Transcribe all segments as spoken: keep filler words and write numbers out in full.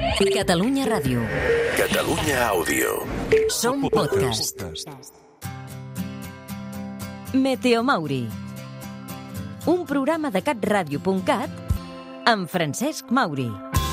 Catalunya Ràdio. Catalunya Àudio. Som podcast. Meteo Mauri. Un programa de catradio punt cat amb Francesc Mauri.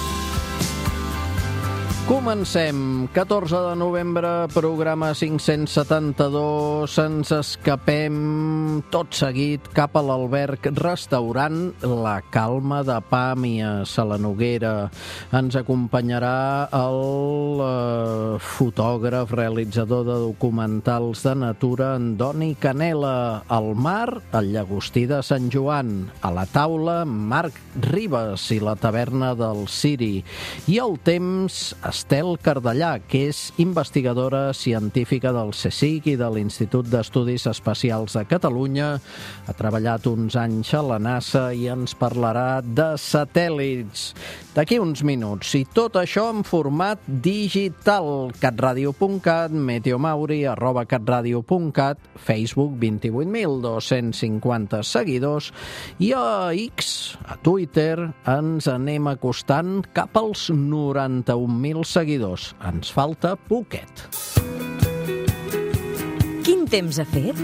Comencem. catorze de novembre, programa cinc-cents setanta-dos. Ens escapem tot seguit cap a l'alberg restaurant La Calma de Pàmies, a la Noguera. Ens acompanyarà el eh, fotògraf, realitzador de documentals de natura, Andoni Canela. Al mar, el llagostí de Sant Joan. A la taula, Marc Ribas i la taverna del Ciri. I al temps, Estel Cardellà, que és investigadora científica del CSIC i de l'Institut d'Estudis Espacials de Catalunya. Ha treballat uns anys a la NASA i ens parlarà de satèl·lits d'aquí uns minuts. I tot això en format digital. catradio punt cat, meteomauri, arroba catradio punt cat, Facebook, vint-i-vuit mil dos-cents cinquanta seguidors, i a X, a Twitter, ens anem acostant cap als noranta-un mil seguidors. Ens falta poquet. Quin temps ha fet?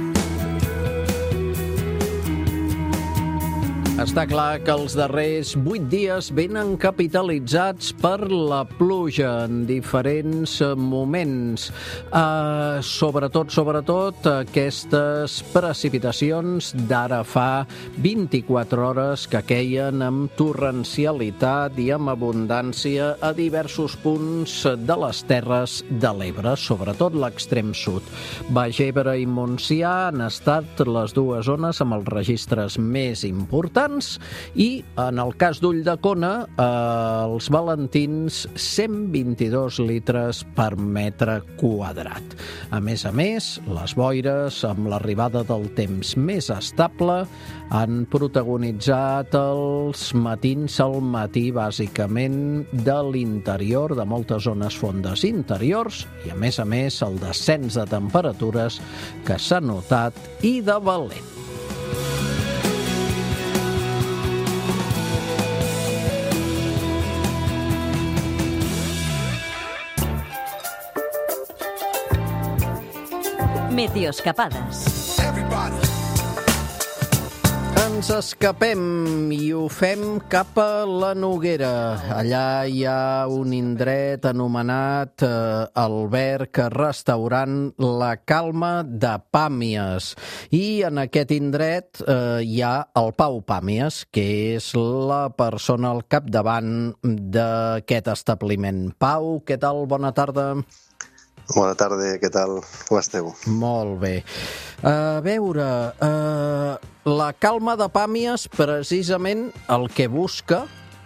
Està clar que els darrers vuit dies venen capitalitzats per la pluja en diferents moments. Uh, sobretot, sobretot, aquestes precipitacions d'ara fa vint-i-quatre hores que queien amb torrencialitat i amb abundància a diversos punts de les Terres de l'Ebre, sobretot l'extrem sud. Baix Ebre i Montsià han estat les dues zones amb els registres més importants, i en el cas d'Ulldecona, eh, els valentins, cent vint-i-dos litres per metre quadrat. A més a més, les boires, amb l'arribada del temps més estable, han protagonitzat els matins al matí, bàsicament de l'interior, de moltes zones fondes interiors, i a més a més el descens de temperatures que s'ha notat i de valent. Meteoscapades. Ens escapem i ho fem cap a la Noguera. Allà hi ha un indret anomenat eh, alberg restaurant La Calma de Pàmies. I en aquest indret eh, hi ha el Pau Pàmies, que és la persona al capdavant d'aquest establiment. Pau, què tal? Bona tarda. Bona tarda, què tal? Com esteu? Molt bé. A veure, uh, La Calma de Pàmies, precisament el que busca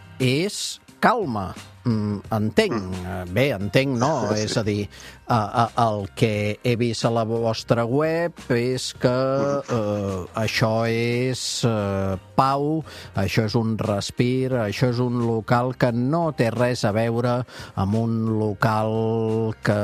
és calma. Mm, entenc. Mm. Bé, entenc no, sí. És a dir, uh, uh, el que he vist a la vostra web és que uh, això és uh, pau, això és un respir, això és un local que no té res a veure amb un local que,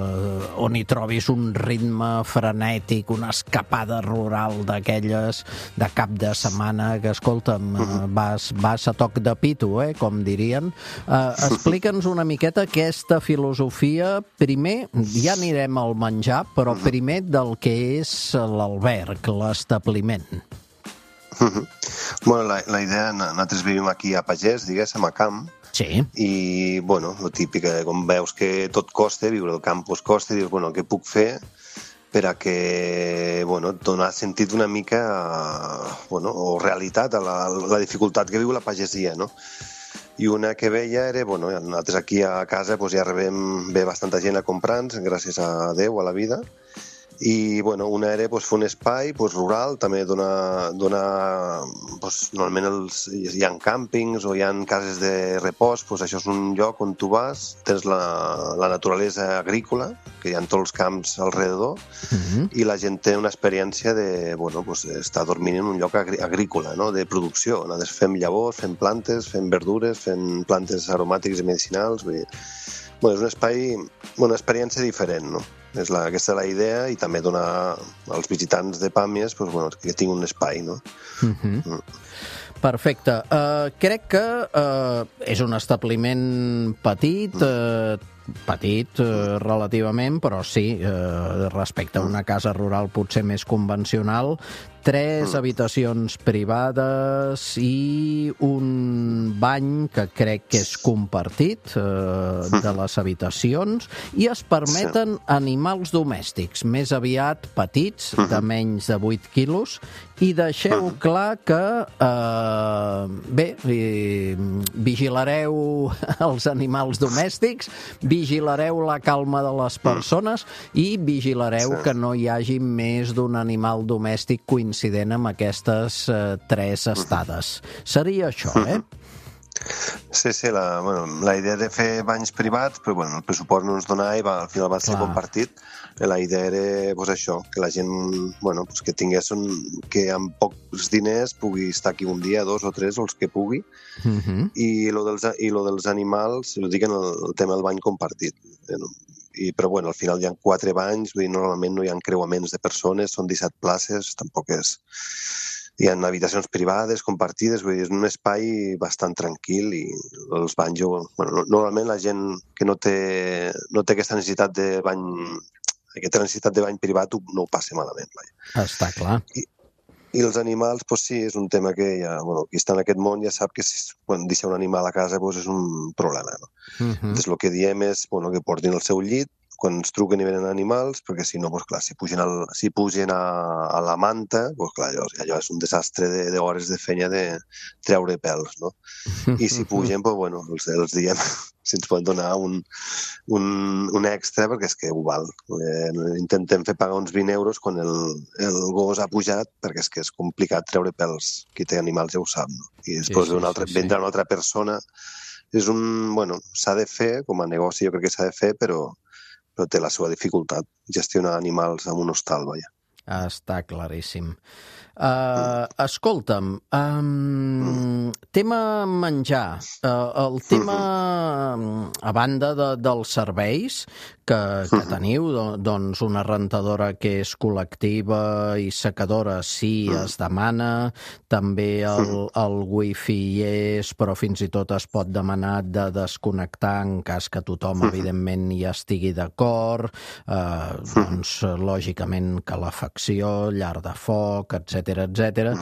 on hi trobis un ritme frenètic, una escapada rural d'aquelles de cap de setmana que, escolta'm, uh, vas, vas a toc de pito, eh, com dirien. Uh, Explica'ns una miqueta aquesta filosofia. Primer, ja anirem al menjar, però primer del que és l'alberg, l'establiment. Uh-huh. Bueno, la, la idea, nosaltres vivim aquí a pagès, diguéssim, a camp, sí. I, bueno, lo típic, com veus que tot costa, viure al campus costa, i dius, bueno, què puc fer per a que, bueno, donar sentit una mica, bueno, o realitat a la, la dificultat que viu la pagesia, no? I una que veia era, bueno, nosaltres aquí a casa pues, ja rebem bé bastanta gent a comprar-nos, gràcies a Déu, a la vida, i bueno, una era pues, fer un espai pues, rural, també donar, donar pues, normalment els, hi ha càmpings o hi ha cases de repòs, pues, això és un lloc on tu vas, tens la, la naturalesa agrícola, que hi ha tots els camps alrededor, uh-huh. I la gent té una experiència de, bueno, pues, estar dormint en un lloc agrícola, no? De producció. Nosaltres fem llavors, fem plantes, fem verdures, fem plantes aromàtiques i medicinals. Vull dir, bueno, és un espai, una experiència diferent, no? És la, aquesta és la idea, i també donar als visitants de Pàmies pues, bueno, que tinguin un espai, no? Uh-huh. Mm. Perfecte. Uh, crec que uh, és un establiment petit, uh, petit uh, relativament, però sí, uh, respecte a una casa rural potser més convencional, tres habitacions privades i un bany que crec que és compartit uh, de les habitacions, i es permeten animals domèstics, més aviat petits, de menys de vuit quilos, i deixeu clar que uh, bé, vigilareu els animals domèstics, vigilareu la calma de les persones i vigilareu que no hi hagi més d'un animal domèstic coincident amb aquestes uh, tres estades. Seria això, eh? Sí, sí, la, bueno, la idea de fer banys privats, però bueno, el pressupost no ens donava i va, al final va ser Clar. compartit. La idea era pues, això, que la gent bueno, pues, que tingués un, que amb pocs diners pugui estar aquí un dia, dos o tres, o els que pugui. Uh-huh. I lo dels, i lo dels animals, ho dic en el, el tema del bany compartit. I, però bueno, al final hi ha quatre banys, vull dir, normalment no hi ha creuaments de persones, són disset places, tampoc és... Hi ha habitacions privades, compartides, vull dir, és un espai bastant tranquil i els banys... Bueno, normalment la gent que no té, no té aquesta necessitat de bany, aquesta necessitat de bany privat no ho passa malament. Vai. Està clar. I, I els animals, doncs sí, és un tema que ja, bueno, qui està en aquest món ja sap que si, quan deixa un animal a casa doncs és un problema. No? Uh-huh. Doncs el que diem és bueno, que portin el seu llit, quan ens truquen i venen animals, perquè si no, doncs clar, si pugen, al, si pugen a, a la manta, doncs clar, allò, allò és un desastre d'hores de, de feina de treure pèls, no? I si pugen, doncs bueno, els, els diem si ens poden donar un, un, un extra, perquè és que ho val. Eh, intentem fer pagar uns vint euros quan el, el gos ha pujat, perquè és que és complicat treure pèls. Qui té animals ja ho sap, no? I després sí, sí, altre, sí, sí. vendre una altra persona és un... Bueno, s'ha de fer, com a negoci jo crec que s'ha de fer, però però té la seva dificultat, gestionar animals en un hostal, vaja. Està claríssim. Uh, escolta'm, um, mm. tema menjar, uh, el tema, mm-hmm. a banda de, dels serveis que, que mm-hmm. teniu, doncs una rentadora que és col·lectiva i secadora sí mm. es demana, també el, el wifi hi és, però fins i tot es pot demanar de desconnectar en cas que tothom, evidentment, hi estigui d'acord, uh, doncs, lògicament, calefacció, llar de foc, etcètera, etcètera.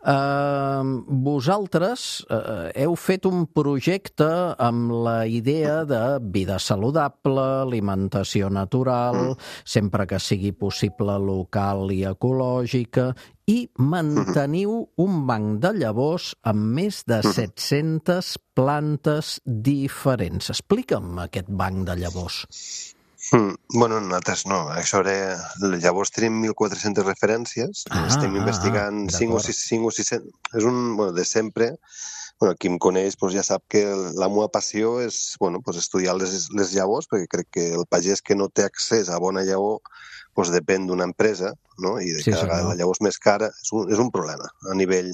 Uh, vosaltres uh, heu fet un projecte amb la idea de vida saludable, alimentació natural, sempre que sigui possible local i ecològica, i manteniu un banc de llavors amb més de set-centes plantes diferents. Explica'm aquest banc de llavors. Mm, bueno, nosaltres no. Això era... Llavors tenim mil quatre-centes referències. Ah, estem investigant ah, cinc o sis-cents. És un... Bueno, de sempre... Bueno, qui em coneix doncs ja sap que la meva passió és bueno, doncs estudiar les, les llavors, perquè crec que el pagès que no té accés a bona llavor doncs depèn d'una empresa, no? I de sí, cada vegada la llavor és més cara. És un, és un problema a nivell...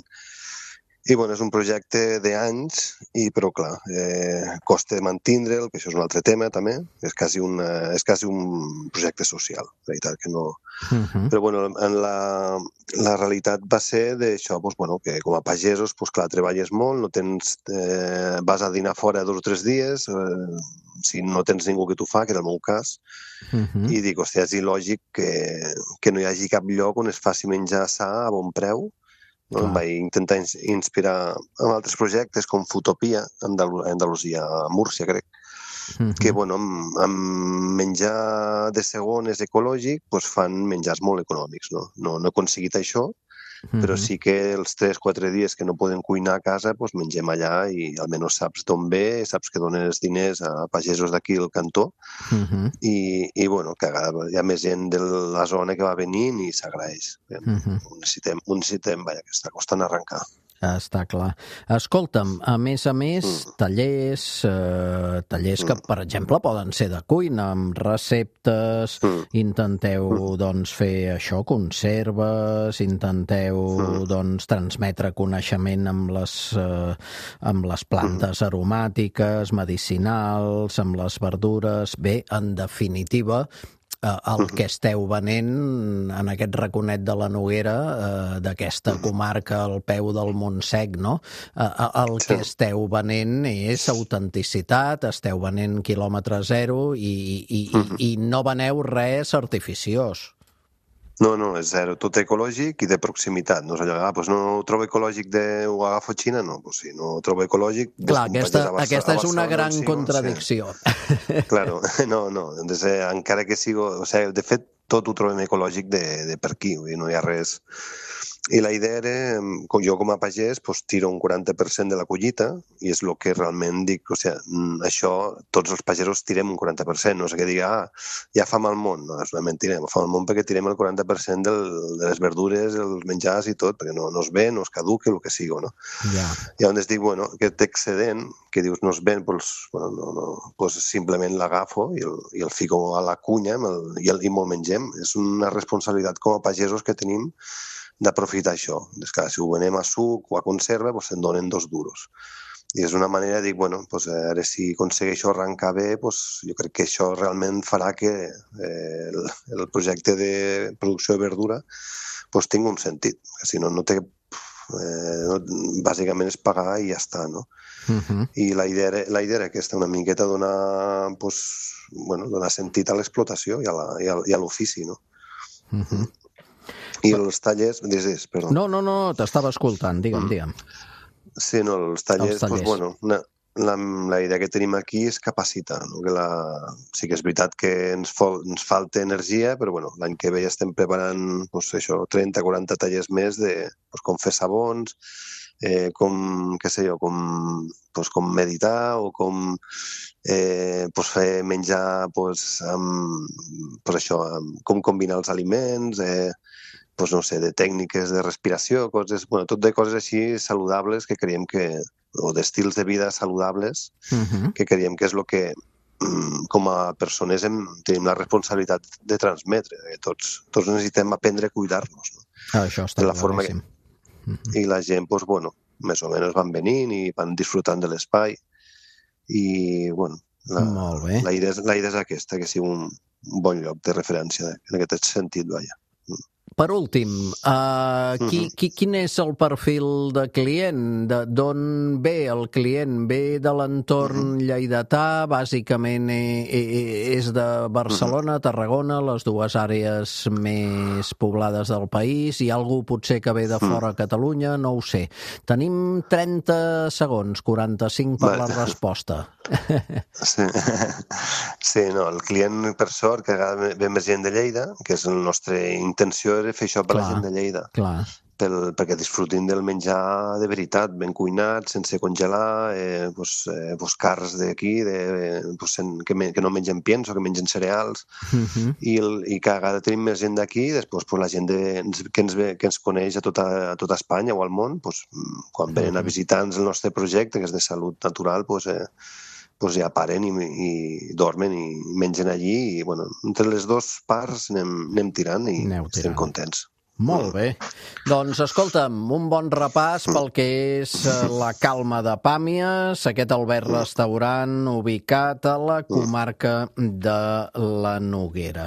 I bueno, és un projecte d'anys, i però clar, eh, costa mantindre'l, que això és un altre tema també, és quasi, una, és quasi un projecte social, la veritat que no... Uh-huh. Però bueno, en la, la realitat va ser d'això, doncs, bueno, que com a pagesos, doncs, clar, treballes molt, no tens, eh, vas a dinar fora dos o tres dies, eh, si no tens ningú que t'ho fa, que era el meu cas, uh-huh. i dic, hòstia, és il·lògic que, que no hi hagi cap lloc on es faci menjar sa a bon preu. No? Em vaig intentar inspirar en altres projectes com Futopia, a Andalusia, a Múrcia, crec, uh-huh. que bueno, amb, amb menjar de segones ecològic doncs fan menjars molt econòmics. No, no, no he aconseguit això, uh-huh. però sí que els tres o quatre dies que no poden cuinar a casa doncs mengem allà i almenys saps d'on ve, saps que donen els diners a pagesos d'aquí al cantó, uh-huh. i, i bueno, que hi ha més gent de la zona que va venint i s'agraeix. Uh-huh. Ho necessitem, ho necessitem, vaja, que està costant arrencar. Està clar. Escolta'm, a més a més, mm. tallers, eh, tallers que, per exemple, poden ser de cuina, amb receptes, mm. intenteu, mm. doncs, fer això, conserves, intenteu, mm. doncs, transmetre coneixement amb les, eh, amb les plantes mm. aromàtiques, medicinals, amb les verdures. Bé, en definitiva, el que esteu venent en aquest raconet de la Noguera, eh, d'aquesta comarca al peu del Montsec, no? Eh, el que esteu venent és autenticitat, esteu venent quilòmetre zero i, i, i, i no veneu res artificiós. No, no, és zero. Tot ecològic i de proximitat. No és allò, ah, doncs no ho trobo ecològic de... ho agafo a Xina? No, doncs sí, no ho trobo ecològic... Clar, aquesta, aquesta és una gran contradicció. Sí. Claro, no, no. Entonces, eh, encara que sigui... O sigui, de fet, tot ho trobem ecològic de, de per aquí, vull dir, no hi ha res... I la idea era, com jo com a pagès, pues, tiro un quaranta per cent de la collita i és el que realment dic, o sigui, això, tots els pagesos tirem un quaranta per cent, no sé què dir, ah, ja fa mal món, no, és una mentira, fa mal món perquè tirem el quaranta per cent del, de les verdures, els menjars i tot, perquè no, no es ven, no es caduca, el que sigui, no? Yeah. I on es dic, bueno, aquest excedent, que dius no es ven, pues, bueno, no, no, pues simplement l'agafo i, el, i el fico a la cunya el, i, el, i me'l mengem. És una responsabilitat com a pagesos que tenim d'aprofitar això. És clar, si ho venem a suc o a conserva, doncs se'n donen dos duros. I és una manera de dir, bueno, doncs ara si aconsegueixo arrencar bé, doncs jo crec que això realment farà que eh, el, el projecte de producció de verdura doncs tingui un sentit. Si no, no té... Eh, no, bàsicament és pagar i ja està, no? Uh-huh. I la idea, era, la idea era aquesta, una miqueta donar, doncs, bueno, donar sentit a l'explotació i a, la, i a, i a l'ofici, no? Uh-huh. I els tallers... Digues, perdó. No, no, no, t'estava escoltant, digue'm, digue'm. Sí, no, els tallers, els tallers. Doncs, bueno, una, la, la idea que tenim aquí és capacitar, no? Que la, sí que és veritat que ens, fol, ens falta energia, però bueno, l'any que ve ja estem preparant doncs, això, trenta a quaranta tallers més de doncs, com fer sabons, eh, com, què sé jo, com, doncs, com meditar o com eh, doncs, fer menjar doncs, amb, doncs, això, amb, com combinar els aliments, eh, doncs, no sé, de tècniques de respiració, coses, bueno, tot de coses així saludables que creiem que, o d'estils de vida saludables, uh-huh. que creiem que és el que com a persones hem, tenim la responsabilitat de transmetre. Tots, tots necessitem aprendre a cuidar-nos. No? Ah, això està claríssim. Que... Uh-huh. I la gent, doncs, bueno, més o menys van venint i van disfrutant de l'espai i, bueno, la, Molt bé. la, idea, la idea és aquesta, que sigui un, un bon lloc de referència en aquest sentit, vaja. Per últim, uh, qui, qui, quin és el perfil de client? D'on ve el client? Ve de l'entorn lleidatà? Bàsicament és de Barcelona, Tarragona, les dues àrees més poblades del país. Hi ha algú potser que ve de fora a Catalunya? No ho sé. Tenim trenta segons, quaranta-cinc per la resposta. Sí. Sí, no, el client, per sort, que ve més gent de Lleida, que és la nostra intenció era fer això per clar, la gent de Lleida, clar. Pel, perquè disfrutin del menjar de veritat, ben cuinat, sense congelar, eh, pues, eh, pues cars d'aquí, de, pues, que, me, que no mengen pienso, que mengen cereals, uh-huh. i, el, i cada vegada tenim més gent d'aquí, després pues, la gent de, que, ens ve, que ens coneix a tota, a tota Espanya o al món, pues, quan venen uh-huh. a visitar-nos el nostre projecte, que és de salut natural, pues, eh, pues ja paren i, i dormen i mengen allí i, bueno, entre les dues parts anem, anem tirant i Aneu estem tirant. Contents. Molt bé. Doncs, escolta'm, un bon repàs pel que és la Calma de Pàmies, aquest Albert restaurant ubicat a la comarca de la Noguera.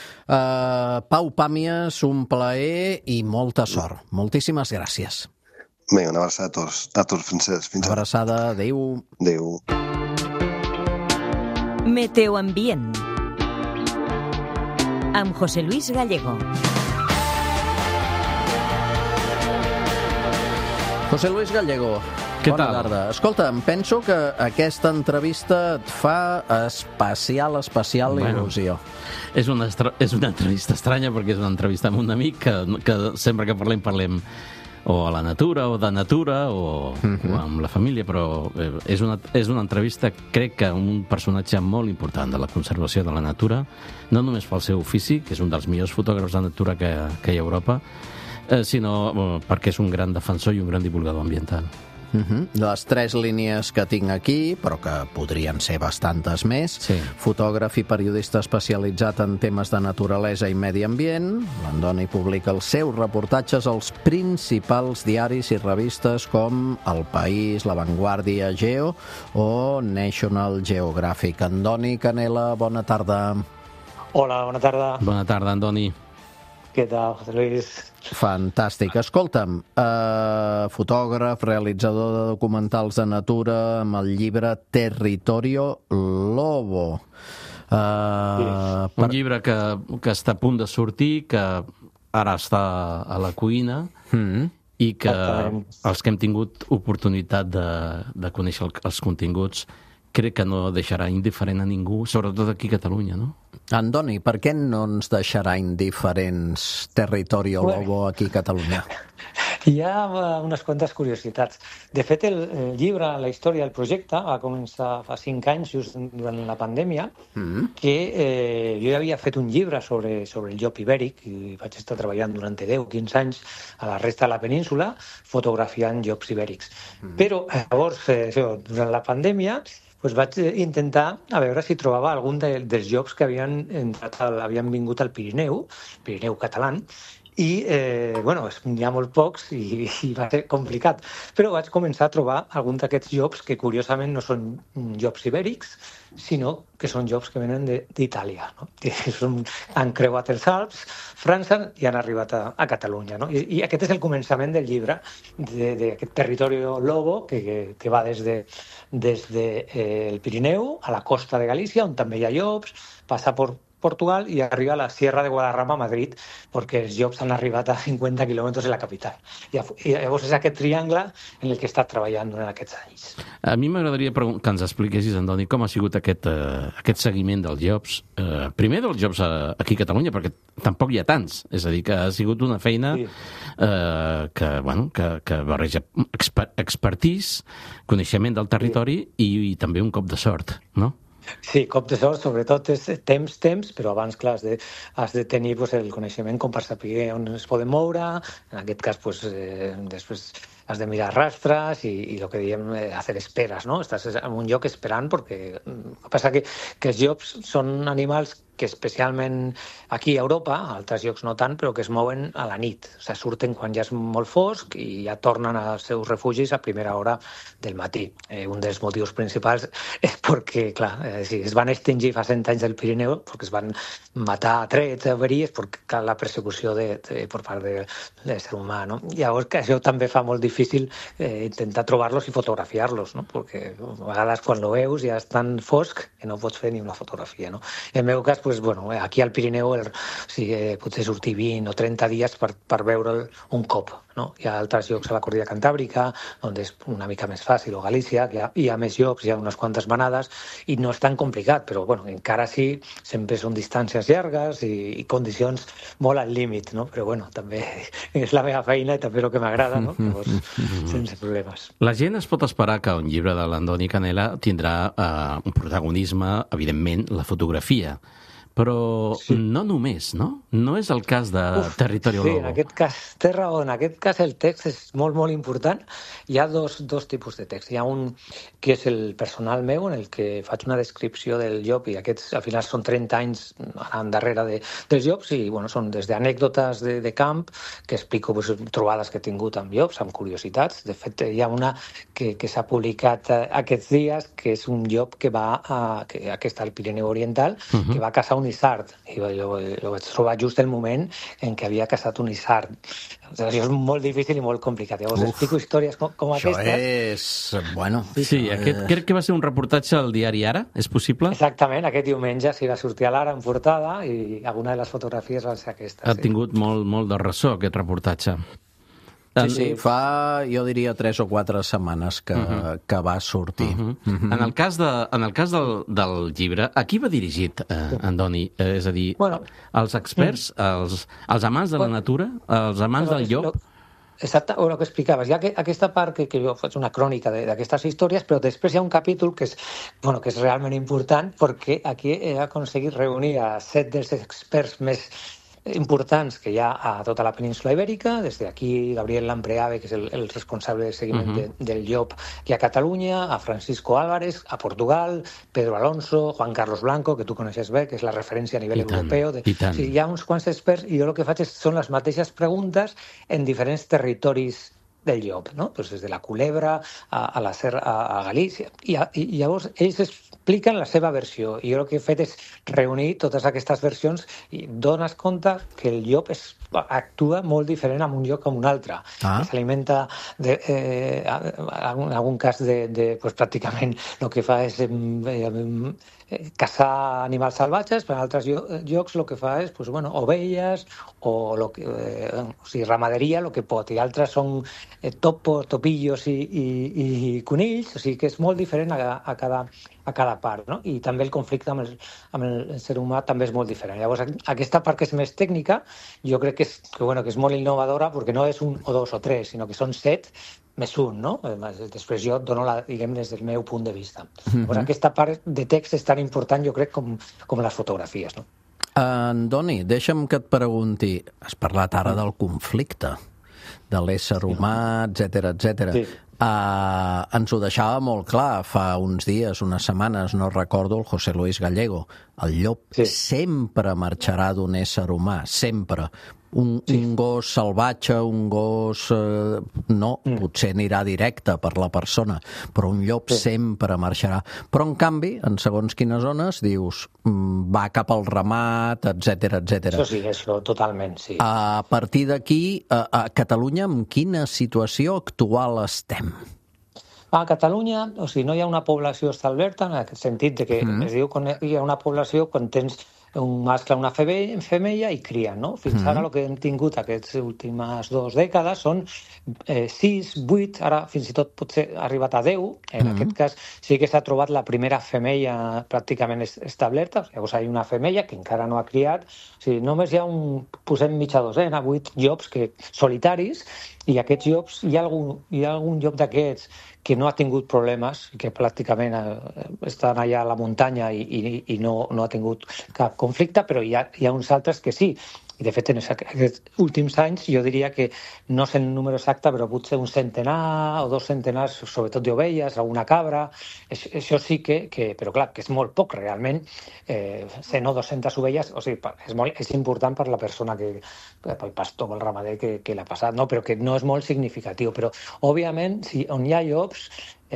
Uh, Pau Pàmies, un plaer i molta sort. Moltíssimes gràcies. Bé, una abraçada a tots, a tots Francesc. Fins una abraçada, adéu. Adéu. Meteoambient amb José Luis Gallego. José Luis Gallego, què bona tal? tarda. Escolta, em penso que aquesta entrevista et fa especial, especial bueno, il·lusió. És una, és una entrevista estranya perquè és una entrevista amb un amic que, que sempre que parlem, parlem o a la natura, o de natura, o, uh-huh. o amb la família, però és una, és una entrevista, crec que un personatge molt important de la conservació de la natura, no només pel seu ofici, que és un dels millors fotògrafs de natura que, que hi ha a Europa, eh, sinó eh, perquè és un gran defensor i un gran divulgador ambiental. Uh-huh. Les tres línies que tinc aquí, però que podrien ser bastantes més, sí. Fotògraf i periodista especialitzat en temes de naturalesa i medi ambient. L'Andoni publica els seus reportatges als principals diaris i revistes com El País, La Vanguardia, Geo o National Geographic. Andoni Canela, bona tarda. Hola, bona tarda. Bona tarda, Andoni. Què tal, José Luis? Fantàstic. Escolta'm, eh, fotògraf, realitzador de documentals de natura amb el llibre Territorio Lobo. Eh, sí. per... Un llibre que, que està a punt de sortir, que ara està a la cuina, mm-hmm. i que els que hem tingut oportunitat de, de conèixer els continguts crec que no deixarà indiferent a ningú, sobretot aquí a Catalunya, no? Andoni, per què no ens deixarà indiferents Territorio Lobo aquí a Catalunya? Hi ha unes quantes curiositats. De fet, el, el llibre, la història, el projecte va començar fa cinc anys, just durant la pandèmia, mm-hmm. que eh, jo ja havia fet un llibre sobre, sobre el llop ibèric i vaig estar treballant durant deu o quinze anys a la resta de la península fotografiant llops ibèrics. Mm-hmm. Però llavors, eh, durant la pandèmia, pues vaig intentar a veure si trobava algun de, dels llops que havien, entrat, havien vingut al Pirineu, Pirineu català, i eh, bueno, n'hi ha molt pocs i, i va ser complicat. Però vaig començar a trobar algun d'aquests llops que curiosament no són llops ibèrics, sinó que són llops que venen d'Itàlia, no? Que són, han creuat els Alps, França, i han arribat a, a Catalunya, no? I, I aquest és el començament del llibre, d'aquest territori Lobo, que, que, que va des de, des de, eh, el Pirineu a la costa de Galícia, on també hi ha llops, passa per Portugal i arriba a la Sierra de Guadarrama a Madrid, perquè els llops han arribat a cinquanta quilòmetres de la capital. I llavors és aquest triangle en el que he estat treballant durant aquests anys. A mi m'agradaria que ens expliquessis, Andoni, com ha sigut aquest, eh, aquest seguiment dels llops. Eh, primer dels llops aquí a Catalunya, perquè tampoc hi ha tants. És a dir, que ha sigut una feina sí. eh, que, bueno, que, que barreja exper expertís, coneixement del territori sí. i, i també un cop de sort, no? Sí, cop de sort, sobretot és temps, temps, però abans, clar, has de, has de tenir pues, el coneixement com per saber on es poden moure, en aquest cas, pues, eh, després has de mirar rastres i, i el que diem, eh, hacer esperes, no? Estàs en un lloc esperant perquè el que passa que, que els llops són animals que especialment aquí a Europa, a altres llocs no tant, però que es mouen a la nit. O sigui, surten quan ja és molt fosc i ja tornen als seus refugis a primera hora del matí. Eh, un dels motius principals és perquè, clar, eh, sí, es van extingir fa cent anys del Pirineu, perquè es van matar a trets, a veries, perquè cal la persecució de, de, per part de, de l'ésser humà, no? Llavors, que això també fa molt difícil eh, intentar trobar-los i fotografiar-los, no? Perquè a vegades quan lo veus ja és tan fosc que no pots fer ni una fotografia, no? En el meu cas, pues, bueno, aquí al Pirineu el, sí, eh, potser sortir vint o trenta dies per, per veure'l un cop, no? Hi ha altres llocs a la Cordillera Cantàbrica, on és una mica més fàcil, o Galícia, que hi ha, hi ha més llocs, hi ha unes quantes manades, i no és tan complicat, però bueno, encara sí, sempre són distàncies llargues i, i condicions molt al límit, no? Però bueno, també és la meva feina i també el que m'agrada, no? Llavors, sense problemes. La gent es pot esperar que un llibre de l'Andoni Canela tindrà eh, un protagonisme, evidentment, la fotografia. Però sí. no només, no? No és el cas de Uf, Territori sí, Lobo. en aquest cas, té raó, en aquest cas el text és molt, molt important. Hi ha dos, dos tipus de text. Hi ha un que és el personal meu, en el que faig una descripció del llop, i aquests al final són trenta anys anant darrere de, dels llops, i bueno, són des d'anècdotes de, de camp, que explico pues, trobades que he tingut amb llops, amb curiositats. De fet, hi ha una que, que s'ha publicat aquests dies, que és un llop que va a, que, que està al Pirineu Oriental, uh-huh. que va a caçar un isard, i jo, jo vaig trobar just el moment en què havia caçat un isard. O sigui, això és molt difícil i molt complicat. Llavors Uf, explico històries com, com això aquestes. Això és... Bueno... Sí, sí aquest, crec que va ser un reportatge al diari Ara, és possible? Exactament, aquest diumenge s'hi va sortir a l'Ara en portada i alguna de les fotografies van ser aquestes. Ha sí. tingut molt, molt de ressò, aquest reportatge. Sí, sí, fa, jo diria, tres o quatre setmanes que, uh-huh. que va sortir. Uh-huh. Uh-huh. En el cas, de, en el cas del, del llibre, a qui va dirigit, eh, Andoni? Eh, és a dir, bueno, als experts, als, als amants de la natura, als amants del llop? Exacte, o el que explicaves. Hi ha aquesta part que, que jo faig una crònica d'aquestes històries, però després hi ha un capítol que és, bueno, que és realment important, perquè aquí he aconseguit reunir a set dels experts més importants que hi ha a tota la península ibèrica, des d'aquí Gabriel Lampreave, que és el, el responsable de seguiment uh-huh. de, del llop que a Catalunya, a Francisco Álvarez, a Portugal, Pedro Alonso, Juan Carlos Blanco, que tu coneixes bé, que és la referència a nivell I europeu. De... I sí, hi ha uns quants experts i jo el que faig és, són les mateixes preguntes en diferents territoris del llop, no? Pues des de la Culebra a, a la Serra, a, a Galícia. I, a, I llavors ells expliquen la seva versió. I jo el que he fet és reunir totes aquestes versions i dones compte que el llop és, actua molt diferent en un lloc que en un altre. Ah. S'alimenta, de, eh, en algun cas, de, de, pues, pràcticament el que fa és eh, eh, caçar animals salvatges, però en altres llocs el que fa és pues, bueno, ovelles o, lo que, eh, o sigui, ramaderia, el que pot, i altres són eh, topos, topillos i, i, i conills, o sigui que és molt diferent a, a, cada, a cada part, no? I també el conflicte amb el, amb el ser humà també és molt diferent. Llavors, aquesta part que és més tècnica, jo crec que és, que, bueno, que és molt innovadora perquè no és un o dos o tres, sinó que són set més un, no? Després jo dono la, diguem, des del meu punt de vista. Uh-huh. Llavors, aquesta part de text és tan important, jo crec, com, com les fotografies, no? Andoni, deixa'm que et pregunti, has parlat ara del conflicte, de l'ésser humà, etcètera, etcètera. Sí. Uh, ens ho deixava molt clar fa uns dies, unes setmanes, no recordo, el José Luis Gallego. El llop sí. sempre marxarà d'un ésser humà, sempre. Un, sí. un gos salvatge, un gos... Eh, no, mm. potser anirà directe per la persona, però un llop sí. sempre marxarà. Però, en canvi, en segons quines zones, dius, va cap al ramat, etcètera, etcètera. Això sí, això totalment, sí. A partir d'aquí, a, a Catalunya, en quina situació actual estem? A Catalunya, o sigui, no hi ha una població establerta, en aquest sentit de que mm. es diu que hi ha una població quan tens un mascle, una femella i cria, no? Fins mm. ara el que hem tingut aquestes últimes dues dècades són eh, sis, vuit, ara fins i tot potser ha arribat a deu. En mm. aquest cas sí que s'ha trobat la primera femella pràcticament establerta. Llavors hi ha una femella que encara no ha criat. O sigui, només hi ha un, posem mitja dosena, vuit llops que, solitaris, i aquests llops, hi ha algun, hi ha algun llop d'aquests que no ha tingut problemes, que pràcticament estan allà a la muntanya i, i, i no, no ha tingut cap conflicte, però hi ha, hi ha uns altres que sí. I, de fet, en aquests últims anys jo diria que, no sé el número exacte, però potser un centenar o dos centenars, sobretot d'ovelles, alguna cabra. Això, això sí que, que... Però, clar, que és molt poc, realment. Eh, cent o dues-centes ovelles, o sigui, és, molt, és important per la persona, que, pel pastor, pel ramader que, que l'ha passat, no? Però que no és molt significatiu. Però, òbviament, si, on hi ha llops,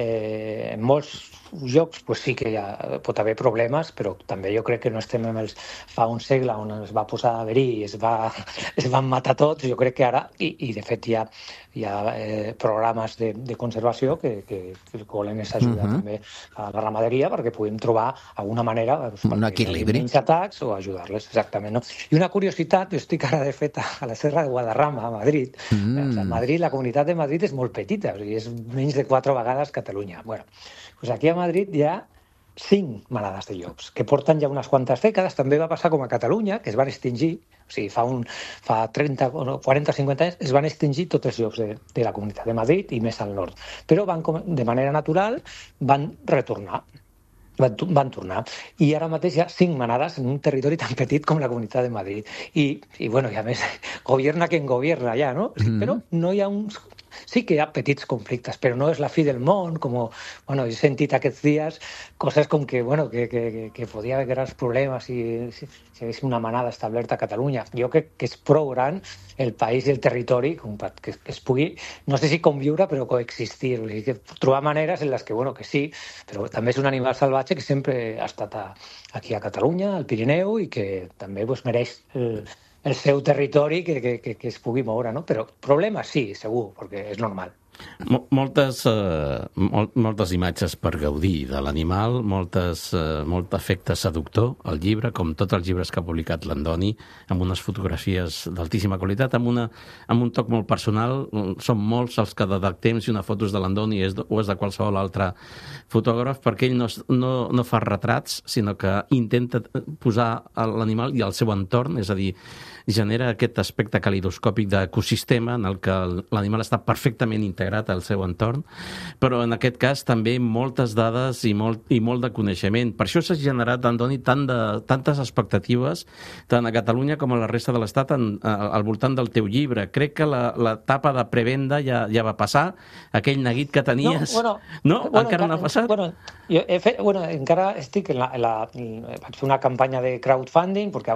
eh, en molts llocs pues sí que hi ha, pot haver problemes, però també jo crec que no estem en els, fa un segle on es va posar a verí i es, va, es van matar tots. Jo crec que ara, i, i de fet hi ha, hi ha eh, programes de, de conservació que, que, que volen és ajudar uh-huh. també a la ramaderia perquè puguem trobar alguna manera doncs, un equilibri, menys atacs o ajudar-les, exactament. No? I una curiositat, jo estic ara de fet a la Serra de Guadarrama, a Madrid. Mm. A Madrid, la comunitat de Madrid és molt petita, o sigui, és menys de quatre vegades Catalunya. Bueno, pues aquí a Madrid hi ha cinc manades de llops, que porten ja unes quantes dècades. També va passar com a Catalunya, que es van extingir, o sigui, fa, un, fa trenta, quaranta, cinquanta anys, es van extingir tots els llops de, de la Comunitat de Madrid i més al nord. Però van, de manera natural van retornar. Van, van tornar. I ara mateix hi ha cinc manades en un territori tan petit com la Comunitat de Madrid. I, i bueno, i a més, gobierna quien gobierna allà, no? Mm-hmm. Però no hi ha uns... Sí que hi ha petits conflictes, però no és la fi del món, com, bueno, he sentit aquests dies coses com que, bueno, que, que, que podia haver grans problemes si, si, si hagués una manada establerta a Catalunya. Jo crec que és prou gran el país i el territori com que, que es pugui, no sé si conviure, però coexistir. O sigui, que trobar maneres en les que, bueno, que sí, però també és un animal salvatge que sempre ha estat a, aquí a Catalunya, al Pirineu, i que també pues, mereix el, el seu territori que, que, que, que es pugui moure, no? Però problemes sí, segur, perquè és normal. Moltes, eh, mol, moltes imatges per gaudir de l'animal, moltes, eh, molt efecte seductor al llibre, com tots els llibres que ha publicat l'Andoni, amb unes fotografies d'altíssima qualitat, amb, una, amb un toc molt personal. Són molts els que detectem si una foto és de l'Andoni o és de qualsevol altre fotògraf, perquè ell no, no, no fa retrats, sinó que intenta posar l'animal i el seu entorn, és a dir, genera aquest aspecte calidoscòpic d'ecosistema en el que l'animal està perfectament integrat al seu entorn, però en aquest cas també moltes dades i molt, i molt de coneixement. Per això s'ha generat, Andoni, tant de, tantes expectatives, tant a Catalunya com a la resta de l'Estat, en, al voltant del teu llibre. Crec que l'etapa de prevenda ja, ja va passar, aquell neguit que tenies... No, bueno, no? Bueno, encara no ha passat? Bueno, jo he fet, bueno, encara estic en la, en la, vaig fer una campanya de crowdfunding, perquè abans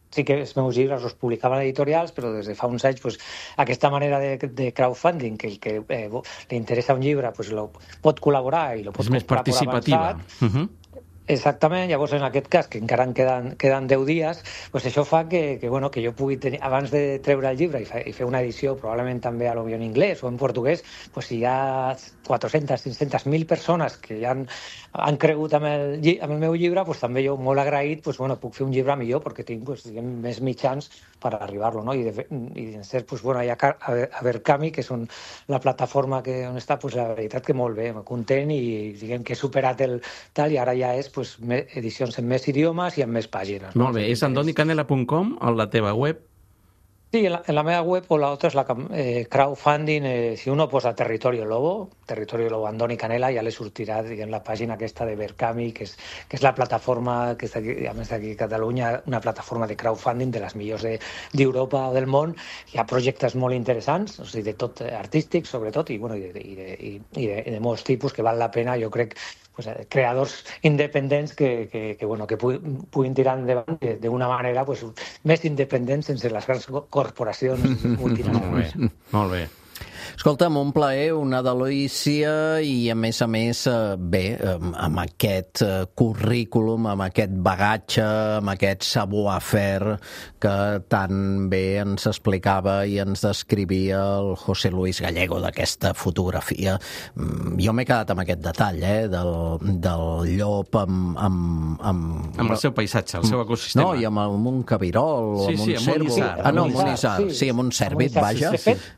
sí que els meus llibres els publicaven editorials, però des de fa uns anys pues, aquesta manera de, de crowdfunding, que el que eh, li interessa un llibre pues, lo, pot col·laborar i lo pot és més comprar per participativa. avançat. Uh -huh. Exactament, llavors en aquest cas, que encara en queden, queden deu dies, doncs això fa que, que, bueno, que jo pugui tenir, abans de treure el llibre i, fa, i fer una edició, probablement també a l'Ovió en anglès o en portuguès, doncs si hi ha quatre-centes, cinc-centes mil persones que ja han, han cregut amb el, amb el meu llibre, doncs també jo molt agraït, doncs, bueno, puc fer un llibre millor perquè tinc doncs, diguem, més mitjans per arribar-lo, no? I de, i de ser, doncs, bueno, hi ha a Verkami, que són la plataforma que, on està, doncs, la veritat que molt bé, content i diguem que he superat el tal i ara ja és pues, edicions en més idiomes i en més pàgines. Molt bé, és andoni canela punt com o la teva web? Sí, en la, en la meva web o l'altra és la eh, crowdfunding, eh, si uno posa Territorio Lobo, Territorio Lobo Andoni Canela, ja li sortirà diguem, la pàgina aquesta de Verkami, que és, que és la plataforma que està aquí, a més d'aquí a Catalunya, una plataforma de crowdfunding de les millors d'Europa de, o del món. Hi ha projectes molt interessants, o sigui, de tot artístics, sobretot, i, bueno, i, de, i, de, i, i, de, i de molts tipus que val la pena, jo crec, pues, creadors independents que, que, que, bueno, que puguin, puguin tirar endavant d'una manera pues, més independent sense les grans corporacions multinacionals. Molt bé, molt bé. Escolta'm, un plaer, una delícia i, a més a més, bé, amb aquest currículum, amb aquest bagatge, amb aquest savoir-faire que tan bé ens explicava i ens descrivia el José Luis Gallego d'aquesta fotografia. Jo m'he quedat amb aquest detall, eh, del, del llop amb... Amb, amb... amb el seu paisatge, el seu ecosistema. No, i amb, amb un cabirol o sí, amb sí, un amb cérvol. un isar. Ah, no, amb un isar, isar, sí, sí, amb un cèrvid, vaja. De fet,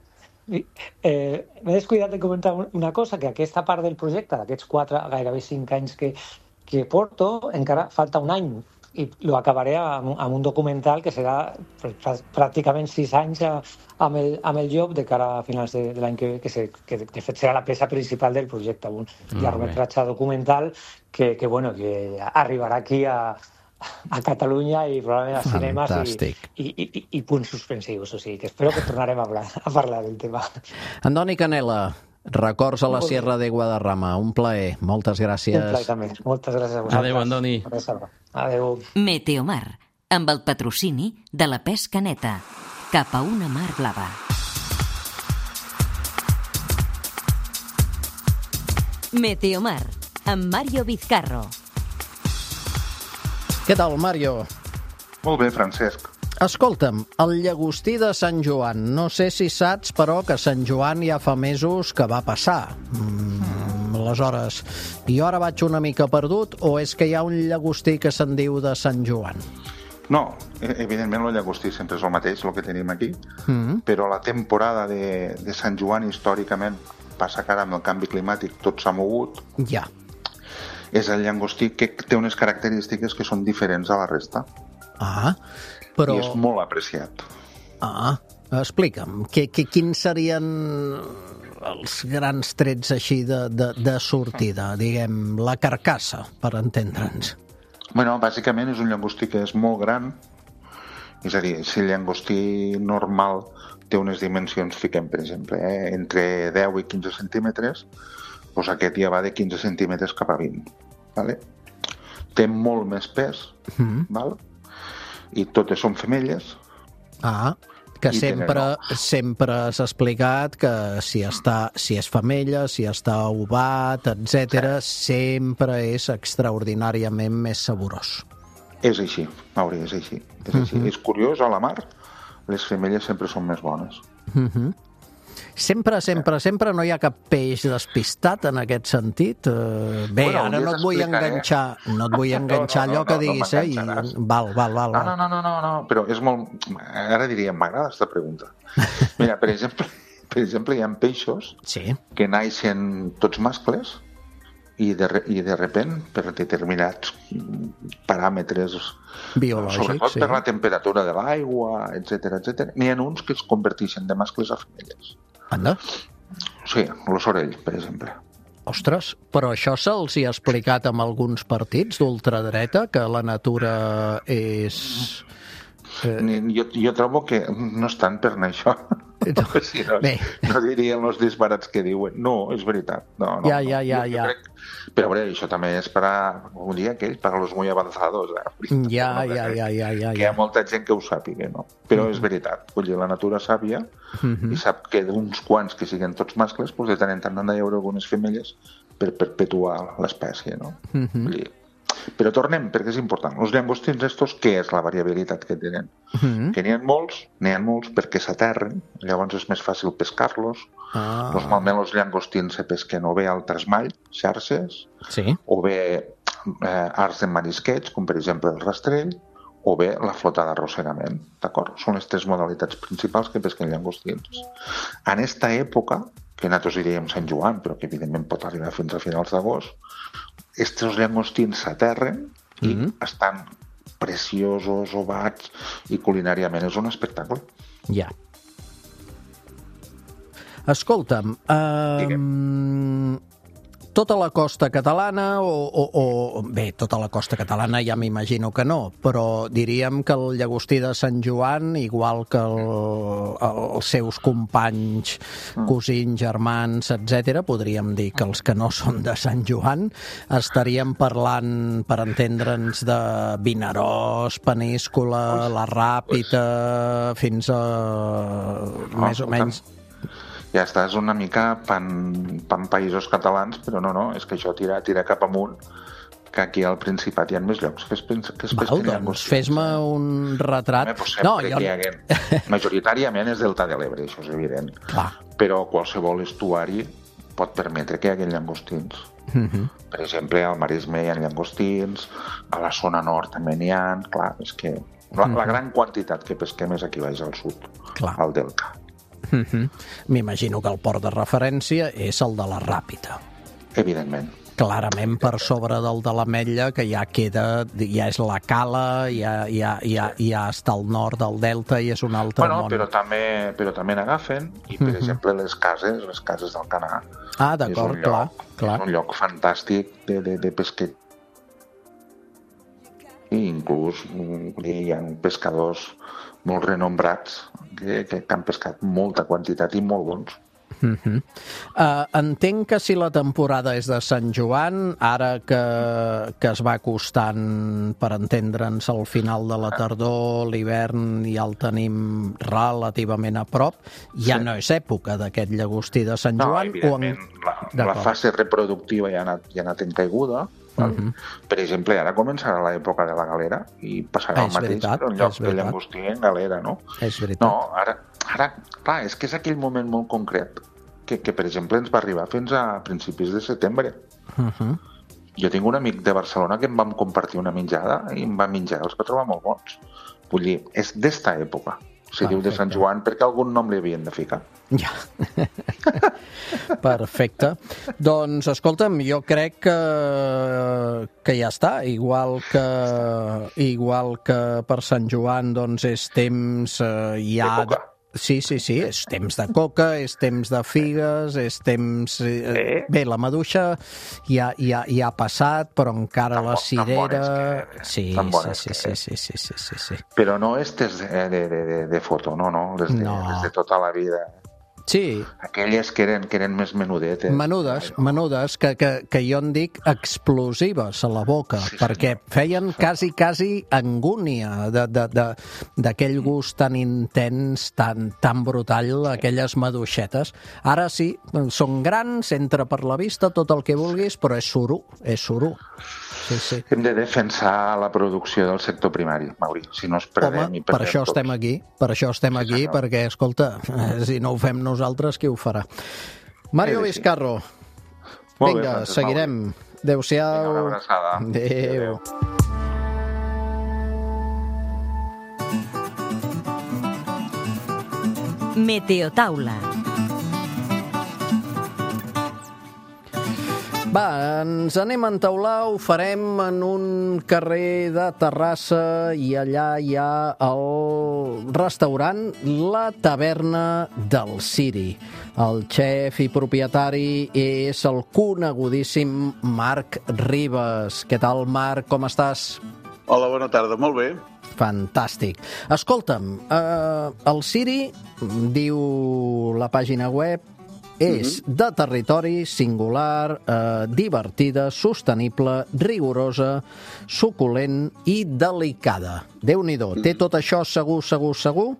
Eh, m'he descuidat de comentar una cosa, que aquesta part del projecte, d'aquests quatre, gairebé cinc anys que, que porto, encara falta un any i lo acabaré amb, amb un documental que serà pràcticament sis anys a, amb, el, amb el llop de cara a finals de, de l'any que ve, que, se, que de fet serà la peça principal del projecte, un llargmetratge documental que, que, bueno, que arribarà aquí a a Catalunya i probablement a cinemes i, i, i, i punts suspensius. O sigui, que espero que tornarem a parlar, a parlar del tema. Andoni Canela, records a la Sierra de Guadarrama. Un plaer. Moltes gràcies. Un plaer també. Moltes gràcies a vosaltres. Adéu, Andoni. Adéu. Meteomar, amb el patrocini de la pesca neta. Cap a una mar blava. Meteomar, amb Mario Vizcarro. Què tal, Mario? Molt bé, Francesc. Escolta'm, el llagostí de Sant Joan. No sé si saps, però, que Sant Joan ja fa mesos que va passar. Mm, aleshores, jo ara vaig una mica perdut, o és que hi ha un llagostí que se'n diu de Sant Joan? No, evidentment el llagostí sempre és el mateix, el que tenim aquí, Mm. però la temporada de, de Sant Joan històricament passa que ara amb el canvi climàtic tot s'ha mogut. Ja. És el llagostí que té unes característiques que són diferents a la resta. Ah, però... I és molt apreciat. Ah, explica'm, que, que, quins serien els grans trets així de, de, de sortida, diguem, la carcassa, per entendre'ns? Bueno, bàsicament és un llagostí que és molt gran, és a dir, si el llagostí normal té unes dimensions, fiquem, per exemple, eh, entre deu i quinze centímetres, doncs aquest ja va de quinze centímetres cap a vint. Vale? Té molt més pes, Mm. val? I totes són femelles. Ah, que I sempre, tenen sempre has explicat que si, està, si és femella, si està ovat, etcètera, sempre és extraordinàriament més saborós. És així, Mauri, és així. És, així. Mhm. És curiós, a la mar, les femelles sempre són més bones. Uh-huh. Sempre, sempre, sempre no hi ha cap peix despistat en aquest sentit. Uh, bé, Bueno, ara hauries no et vull d'explicar, enganxar, no et vull enganxar No, no, no, allò que no, no diguis, eh? I... m'enganxaràs. Val, val, val. No, val. no, no, no, no, no, però és molt... Ara diríem, m'agrada aquesta pregunta. Mira, per exemple, per exemple, hi ha peixos Sí. que naixen tots mascles i de, re- i de repent, per determinats paràmetres, Biològic, sobretot sí. per la temperatura de l'aigua, etcètera, etcètera, n'hi ha uns que es converteixen de mascles a femelles. Anda. Sí, l'ossorell, per exemple. Ostres, però això se'ls hi ha explicat amb alguns partits d'ultradreta, que la natura és... Ni- Jo, jo trobo que no és tant per anar això. No, si no, bé. no dirien els disbarats que diuen. No, és veritat. No, no, Ja, ja, no. ja, Jo, ja. jo crec... Però, a veure, això també és per a, un dia aquell, per a los muy avanzados. Eh? Ja, No, ja, ja, ja, ja. que hi ha molta gent que ho sàpiga, no? Però és veritat. Vull dir, la natura sàvia i sap que d'uns quants que siguin tots mascles, doncs de tant en tant han d'hi haure algunes femelles per perpetuar l'espècie, no? Vull dir, però tornem, perquè és important. Els llangostins estos, què és la variabilitat que tenen? Mm-hmm. Que n'hi ha molts, n'hi ha molts perquè s'aterren, llavors és més fàcil pescar-los. Ah. Normalment els llangostins se pesquen o bé al tresmall, xarxes, Sí. o bé eh, arts de marisqueig, com per exemple el rastrell, o bé la flota d'arrossegament, d'acord? Són les tres modalitats principals que pesquen llangostins. En esta època, que nosaltres diríem Sant Joan, però que evidentment pot arribar fins a finals d'agost, estos llangostins s'aterren i Mhm. estan preciosos, ovats, i culinàriament és un espectacle. Ja. Escolta'm, um, tota la costa catalana o, o, o... Bé, tota la costa catalana ja m'imagino que no, però diríem que el llagostí de Sant Joan, igual que el, els seus companys, cosins, germans, etcètera, podríem dir que els que no són de Sant Joan estaríem parlant, per entendre'ns, de Vinaròs, Peníscola, la Ràpita, fins a... més o menys... Ja està, és una mica pan, pan països catalans, però no, no, és que això tira, tira cap amunt, que aquí al Principat hi ha més llocs que es, que es Val, pesquen doncs llangostins. fes-me un retrat. Home, pues sempre No, que jo... hi haguem. Majoritàriament és Delta de l'Ebre, això és evident. Clar. Però qualsevol estuari pot permetre que hi hagi llangostins. Mhm. Per exemple, al Maresme hi ha llangostins, a la zona nord també n'hi ha. Clar, és que la, la gran quantitat que pesquem és aquí baix al sud, Clar. al Delta. Mhm. M'imagino que el port de referència és el de la Ràpita. Evidentment. Clarament per sobre del de l'Ametlla, que ja queda, ja és la Cala, ja, ja, ja, ja està al nord del Delta i és un altre Bueno, món. però també, però també n'agafen, i per exemple les cases, les cases del Canà, Ah, és d'acord, un clar, lloc, clar. és un lloc fantàstic de, de, de pesquet. I inclús mm, hi ha pescadors molt renombrats que, que han pescat molta quantitat i molt bons. Uh-huh. Uh, entenc que si la temporada és de Sant Joan, ara que, que es va acostant, per entendre'ns, al final de la tardor, l'hivern ja el tenim relativament a prop, ja Sí. no és època d'aquest llagostí de Sant No, Joan? evidentment, o en... la, la D'acord. fase reproductiva ja ha anat, ja ha anat en caiguda. Val? Mhm. Per exemple, ara començarà l'època de la galera i passarà Ah, el és mateix veritat, per un lloc és de veritat. llangostí en galera, no? És veritat. No, ara, ara, clar, és que és aquell moment molt concret que, que, per exemple, ens va arribar fins a principis de setembre. Uh-huh. Jo tinc un amic de Barcelona que em vam compartir una menjada i em va menjar, els va trobar molt bons. Vull dir, és d'esta època. Si diu de Sant Perfecte. Joan, perquè algun nom li havien de ficar. Ja. Perfecte. Doncs, escolta'm, jo crec que, que ja està. Igual que, igual que per Sant Joan, doncs, és temps eh, ja... Època. Sí, sí, sí, és temps de coca, és temps de figues, és temps... Eh, Eh? bé, la maduixa ja, ja, ja ha passat, però encara Tan la bo- tan cirera... bones que- Sí, tan sí, bones sí, que- sí, sí, sí, sí, sí, sí. Però no estes de, de, de, de, de foto, no, no, les de, No. les de tota la vida. Sí, Aquelles que eren, que eren més menudetes. menudes, menudes, que, que, que jo en dic explosives a la boca, Sí, perquè senyor. feien quasi, quasi angúnia de- de- de- d'aquell gust tan intens, tan, tan brutal, aquelles maduixetes. Ara sí, són grans, entra per la vista tot el que vulguis, però és suro, és suro. Sí, sí. Hem de defensar la producció del sector primari, Mauri, si no es perdem Home, i per perdem això tots. estem aquí, per això estem aquí, senyor. perquè, escolta, eh, si no ho fem nosaltres, qui ho farà? Mario Sí, sí. Vizcarro, Molt bé, vinga, Francesc seguirem. Adéu-siau. Vinga, una abraçada. Adéu. Meteotaula. Va, ens anem a entaular, ho farem en un carrer de Terrassa i allà hi ha el restaurant La Taverna del Ciri. El xef i propietari és el conegudíssim Marc Ribas. Què tal, Marc? Com estàs? Hola, bona tarda. Molt bé. Fantàstic. Escolta'm, eh, el Siri, diu la pàgina web, és de territori, singular, eh, divertida, sostenible, rigorosa, suculent i delicada. Déu-n'hi-do. Té tot això segur, segur, segur?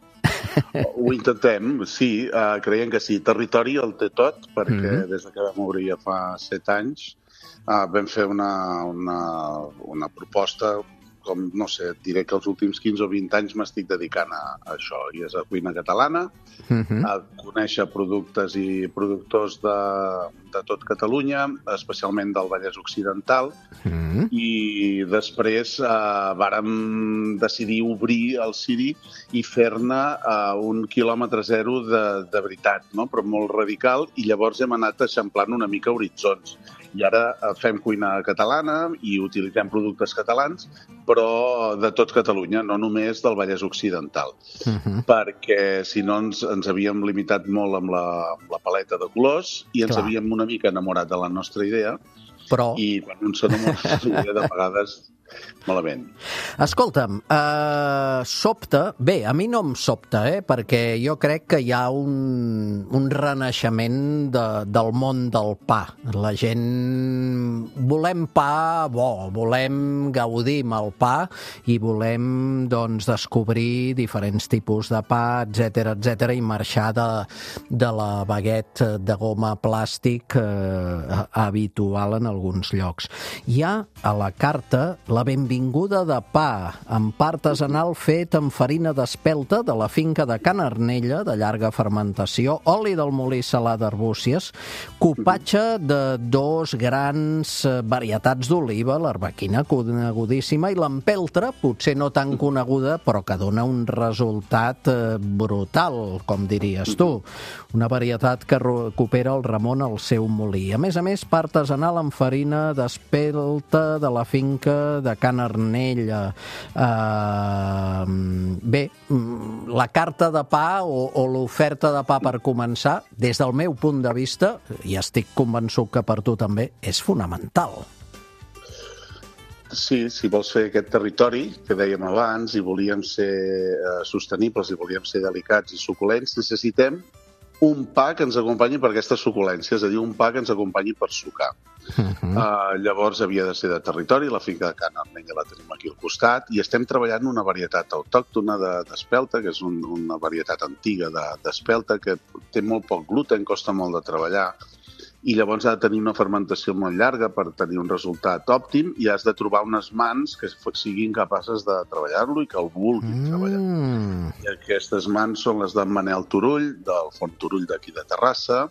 Ho intentem, sí, uh, creiem que sí. Territori el té tot, perquè mm-hmm. des que vam obrir ja fa set anys uh, vam fer una, una, una proposta, com, no sé, diré que els últims quinze o vint anys m'estic dedicant a, a això, i és a cuina catalana, mm-hmm. a conèixer productes i productors de, de tot Catalunya, especialment del Vallès Occidental, mm-hmm. i després eh, vàrem decidir obrir el Siri i fer-ne eh, un quilòmetre zero de, de veritat, no? Però molt radical, i llavors hem anat eixamplant una mica horitzons. I ara fem cuina catalana i utilitzem productes catalans, però de tot Catalunya, no només del Vallès Occidental. Uh-huh. Perquè si no ens, ens havíem limitat molt amb la, amb la paleta de colors i ens Clar. havíem una mica enamorat de la nostra idea, però... i quan un s'enamora de vegades malament. Escolta'm, eh, sobta... Bé, a mi no em sobta, eh, perquè jo crec que hi ha un, un renaixement de, del món del pa. La gent... Volem pa bo, volem gaudir amb el pa i volem, doncs, descobrir diferents tipus de pa, etcètera, etcètera, i marxar de, de la baguette de goma plàstic eh, habitual en alguns llocs. Hi ha a la carta la benvinguda de pa, amb pa artesanal fet amb farina d'espelta de la finca de Can Arnella, de llarga fermentació, oli del molí Salà d'Arbúcies, copatge de dos grans varietats d'oliva, l'arbequina conegudíssima i l'empeltra, potser no tan coneguda, però que dona un resultat brutal, com diries tu. Una varietat que recupera el Ramon al seu molí. A més a més, pa artesanal amb farina d'espelta de la finca de Can Arnella. Uh, bé, la carta de pa o, o l'oferta de pa per començar, des del meu punt de vista, i estic convençut que per tu també, és fonamental. Sí, si vols fer aquest territori que dèiem abans i volíem ser eh, sostenibles i volíem ser delicats i suculents, necessitem un pa que ens acompanyi per aquesta suculència, és a dir, un pa que ens acompanyi per sucar. Uh-huh. Uh, llavors havia de ser de territori, la finca de Can Arnella la tenim aquí al costat, i estem treballant una varietat autòctona d'espelta, que és un, una varietat antiga d'espelta, que té molt poc gluten, costa molt de treballar, i llavors ha de tenir una fermentació molt llarga per tenir un resultat òptim, i has de trobar unes mans que siguin capaces de treballar-lo i que el vulguin mm. treballar. I aquestes mans són les d'en Manel Turull, del Font Turull d'aquí de Terrassa,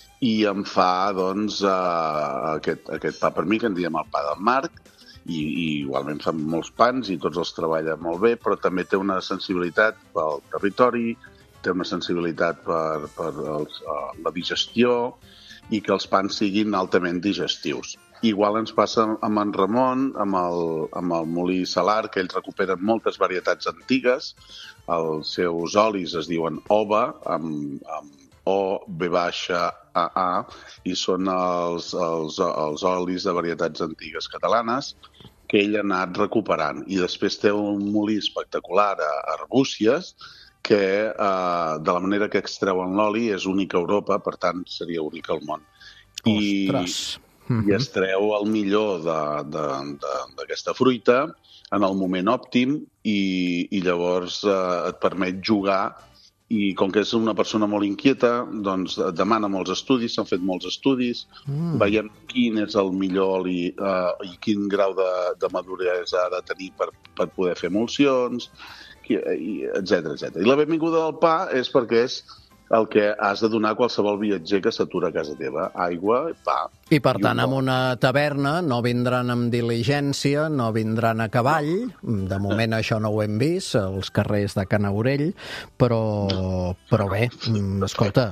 i em fa, doncs, uh, aquest, aquest pa per mi, que en diem el pa del Marc, i, i igualment fan molts pans i tots els treballa molt bé, però també té una sensibilitat pel territori, té una sensibilitat per, per els, uh, la digestió, i que els pans siguin altament digestius. Igual ens passa amb en Ramon, amb el, amb el molí Salar, que ells recuperen moltes varietats antigues. Els seus olis es diuen ova, amb, amb O, B baixa, A, A, i són els, els, els olis de varietats antigues catalanes que ell ha anat recuperant. I després té un molí espectacular a Arbúcies, que eh, de la manera que extreuen l'oli és únic a Europa, per tant seria únic al món. I, i es treu el millor d'aquesta fruita en el moment òptim i, i llavors eh, et permet jugar, i com que és una persona molt inquieta, doncs demana molts estudis, s'han fet molts estudis, mm. veiem quin és el millor oli eh, i quin grau de, de maduresa ha de tenir per, per poder fer emulsions, etcètera, etcètera. I la benvinguda del pa és perquè és el que has de donar a qualsevol viatger que s'atura a casa teva. Aigua, pa. I per tant, en una taverna no vindran amb diligència, no vindran a cavall. De moment això no ho hem vist, als carrers de Can Aurell, però, però bé, escolta,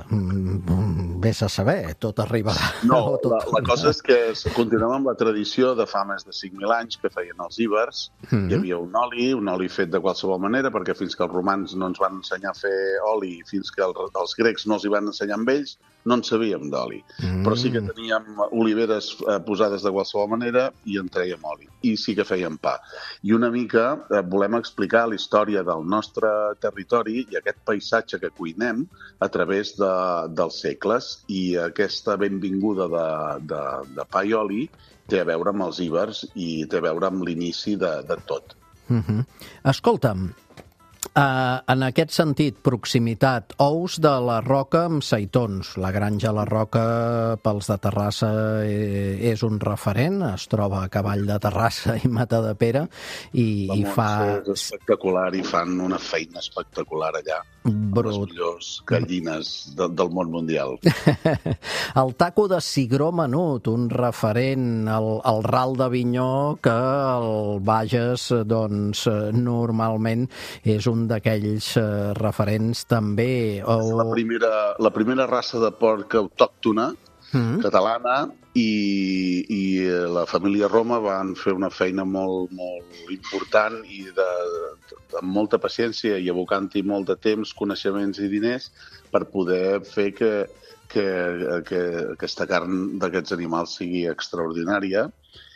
vés a saber, tot arribarà. No, tot... la, la cosa és que continuem amb la tradició de fa més de cinc mil anys que feien els ibers. Mm-hmm. Hi havia un oli, un oli fet de qualsevol manera, perquè fins que els romans no ens van ensenyar a fer oli, fins que el, els grecs no els hi van ensenyar amb ells, no en sabíem d'oli. Mm. Però sí que teníem oliveres eh, posades de qualsevol manera i en trèiem oli. I sí que fèiem pa. I una mica eh, volem explicar la història del nostre territori i aquest paisatge que cuinem a través de, dels segles. I aquesta benvinguda de, de, de pa i oli té a veure amb els íbers i té a veure amb l'inici de, de tot. Uh-huh. Escolta'm, Uh, en aquest sentit, proximitat, ous de la Roca amb seitons. La granja La Roca, pels de Terrassa, eh, és un referent, es troba a cavall de Terrassa i Matadepera, i, i fa... És espectacular, i fan una feina espectacular allà. Brut. Les millors gallines de, del món mundial. El taco de cigró menut, un referent, el, el ral d'Avinyó, que el Bages, doncs, normalment és un d'aquells eh, referents també. O... La primera, la primera raça de porc autòctona, mm. catalana, i, i la família Roma van fer una feina molt, molt important i de, de, amb molta paciència i abocant-hi molt de temps, coneixements i diners per poder fer que, que, que aquesta carn d'aquests animals sigui extraordinària.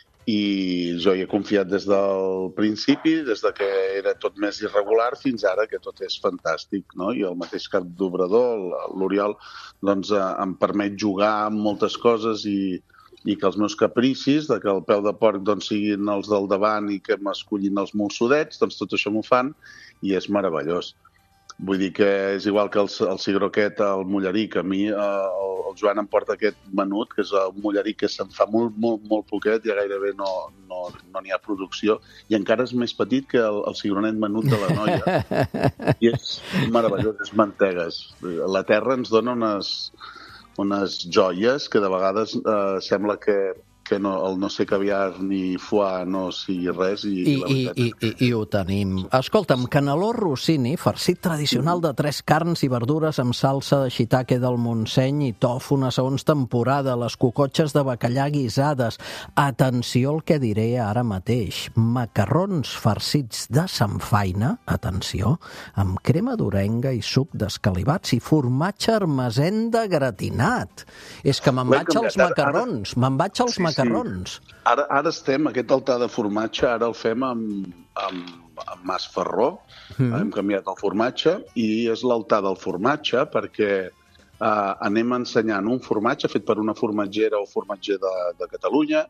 I jo hi he confiat des del principi, des de que era tot més irregular fins ara que tot és fantàstic, no? I el mateix cap d'obrador, l'Oriol, doncs, em permet jugar amb moltes coses i, i que els meus capricis, de que el peu de porc doncs, siguin els del davant i que m'escollin els molsudets, doncs tot això m'ho fan i és meravellós. Vull dir que és igual que el, el cigró aquest, el mulleric. A mi eh, el, el Joan em porta aquest menut, que és un mulleric que se'n fa molt, molt, molt poquet, ja gairebé no no, no n'hi ha producció, i encara és més petit que el, el cigronet menut de la noia. I és meravellós, és mantegues. La terra ens dona unes, unes joies que de vegades eh, sembla que que no, el no sé caviar ni foie no sigui res. I, I, i, i, i, i ho tenim. Escolta'm, caneló rossini, farcit tradicional de tres carns i verdures amb salsa de shiitake del Montseny i tofu una segons temporada, les cocotxes de bacallà guisades. Atenció al que diré ara mateix. Macarrons farcits de samfaina, atenció, amb crema d'orenga i suc d'escalivats i formatge armesenda gratinat. És que me'n vaig als macarrons, me'n vaig als macarrons. Sí. Ara, ara estem, aquest altar de formatge, ara el fem amb, amb, amb Mas Ferró, mm. hem canviat el formatge, i és l'altar del formatge perquè eh, anem ensenyant un formatge fet per una formatgera o formatger de, de Catalunya,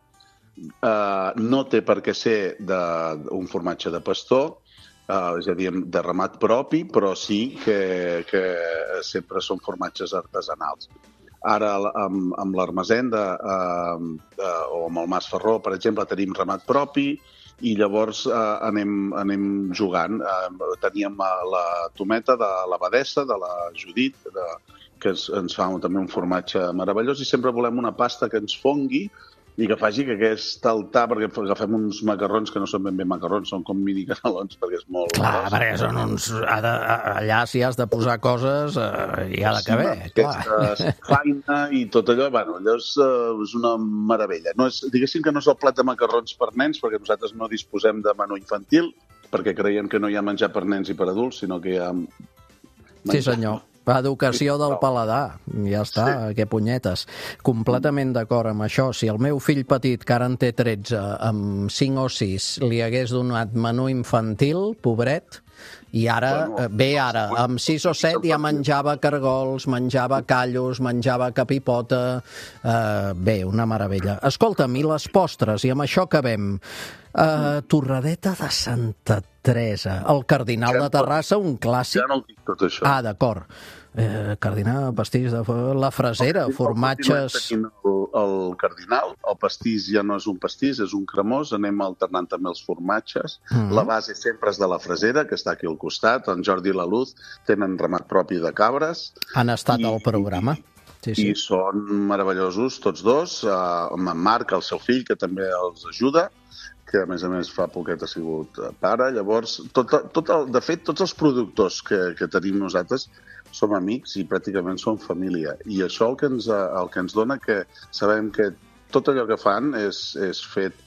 eh, no té per què ser de, un formatge de pastor, eh, és a dir, de ramat propi, però sí que, que sempre són formatges artesanals. Ara, amb, amb l'Armesenda eh, eh, o amb el Mas Ferró, per exemple, tenim ramat propi i llavors eh, anem, anem jugant. Eh, teníem la tometa de l'abadessa, de la Judit, de, que ens, ens fa també un formatge meravellós, i sempre volem una pasta que ens fongui i que faci que aquest altar, perquè agafem uns macarrons que no són ben bé macarrons, són com mini canelons, perquè és molt... Clar, perquè són uns... Ha de, allà, si has de posar coses, eh, hi ha de caber, sí, clar. Aquesta faina i tot allò, bueno, allò és, uh, és una meravella. No és, diguéssim que no és el plat de macarrons per nens, perquè nosaltres no disposem de menú infantil, perquè creiem que no hi ha menjar per nens i per adults, sinó que hi ha... Menjar. Sí, senyor. Educació del paladar, ja està, sí. Que punyetes. Completament d'acord amb això. Si el meu fill petit, que ara en té tretze, amb cinc o sis, li hagués donat menú infantil, pobret, i ara, bueno, bé ara, amb sis o set ja menjava cargols, menjava callos, menjava capipota, eh, bé, una meravella. Escolta'm, i les postres, i amb això acabem. Uh, torradeta de Santa Teresa, el Cardinal de Terrassa, un clàssic. Ja no dic tot això. Ah, d'acord. Eh, cardinal, pastís de la Frasera, el formatges... El, el cardinal, el pastís ja no és un pastís, és un cremós, anem alternant també els formatges. Mm-hmm. La base sempre és de la Frasera, que està aquí al costat, en Jordi i la Luz tenen ramat propi de cabres. Han estat I, al programa. Sí, sí. I són meravellosos tots dos, eh, amb en Marc, el seu fill, que també els ajuda, que a més a més fa poquet ha sigut pare. Llavors, tot, tot el, de fet, tots els productors que, que tenim nosaltres som amics i pràcticament som família. I això el que ens, el que ens dona que sabem que tot allò que fan és, és fet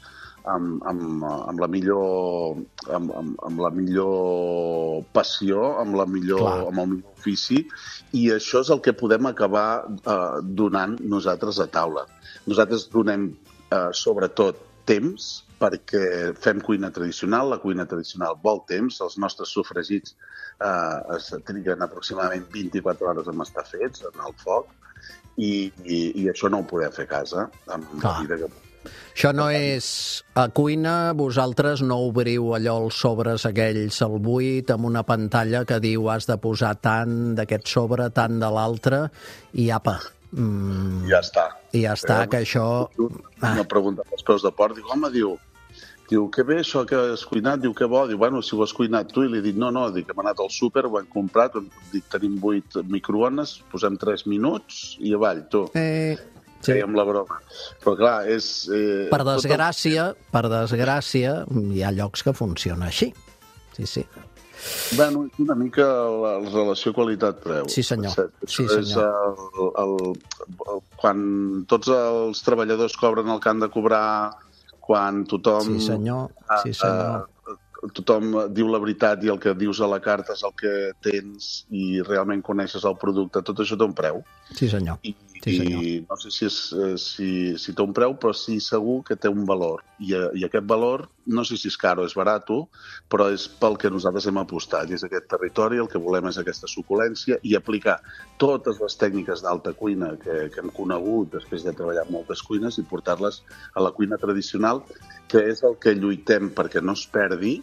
amb, amb, amb, la, millor, amb, amb, amb la millor passió, amb, la millor, amb el millor ofici, i això és el que podem acabar eh, donant nosaltres a taula. Nosaltres donem, eh, sobretot, temps, perquè fem cuina tradicional, la cuina tradicional vol temps, els nostres sofregits eh, es triguen aproximadament vint-i-quatre hores en estar fets, en el foc, i, i, i això no ho podem fer a casa, amb la vida que Això no és a cuina, vosaltres no obriu allò els sobres aquells al buit amb una pantalla que diu has de posar tant d'aquest sobre, tant de l'altre, i apa. Mm, ja està. I ja està, eh, que això... Una pregunta als peus de port, diu, home, diu, diu, que bé això que has cuinat, diu, que bo, diu, bueno, si ho has cuinat tu, i li dic, no, no, dic, hem anat al súper, ho hem comprat, dic, tenim vuit microones, posem tres minuts i avall, tu. Eh... Sí, amb la broma. Però clar, és... Eh, per desgràcia, el... per desgràcia, hi ha llocs que funciona així. Sí, sí. Bueno, és una mica la relació qualitat-preu. Sí, senyor. Sí, senyor. És el, el, el, quan tots els treballadors cobren el que han de cobrar, quan tothom... Sí, senyor. Sí, senyor. Eh, tothom diu la veritat i el que dius a la carta és el que tens i realment coneixes el producte, tot això té un preu. Sí, senyor. I, sí, senyor. I no sé si, és, si, si té un preu, però sí segur que té un valor. I, i aquest valor, no sé si és car o és barat, però és pel que nosaltres hem apostat. I és aquest territori, el que volem és aquesta suculència i aplicar totes les tècniques d'alta cuina que, que hem conegut després de treballar en moltes cuines i portar-les a la cuina tradicional, que és el que lluitem perquè no es perdi,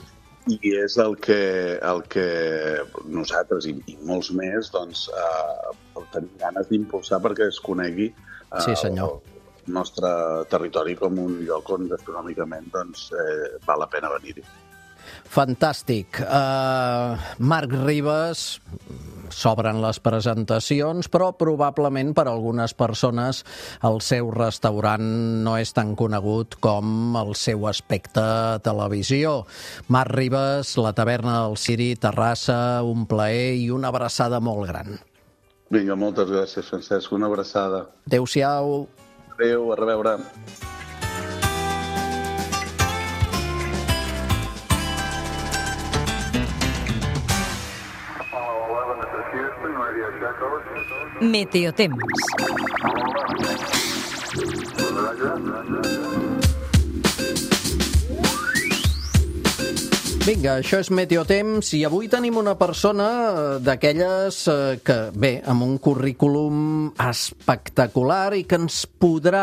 i és el que, el que nosaltres i, i molts més doncs, eh, tenim ganes d'impulsar perquè es conegui eh, sí, senyor. el nostre territori com un lloc on gastronòmicament doncs, eh, val la pena venir-hi. Fantàstic. Uh, Marc Ribas, s'obren les presentacions, però probablement per a algunes persones el seu restaurant no és tan conegut com el seu aspecte a televisió. Marc Ribas, la taverna del Ciri, Terrassa, un plaer i una abraçada molt gran. Vinga, moltes gràcies, Francesc. Una abraçada. Adéu-siau. Adéu, a reveure. Meteotemps. Vinga, això és Meteotemps i avui tenim una persona d'aquelles que, bé, amb un currículum espectacular i que ens podrà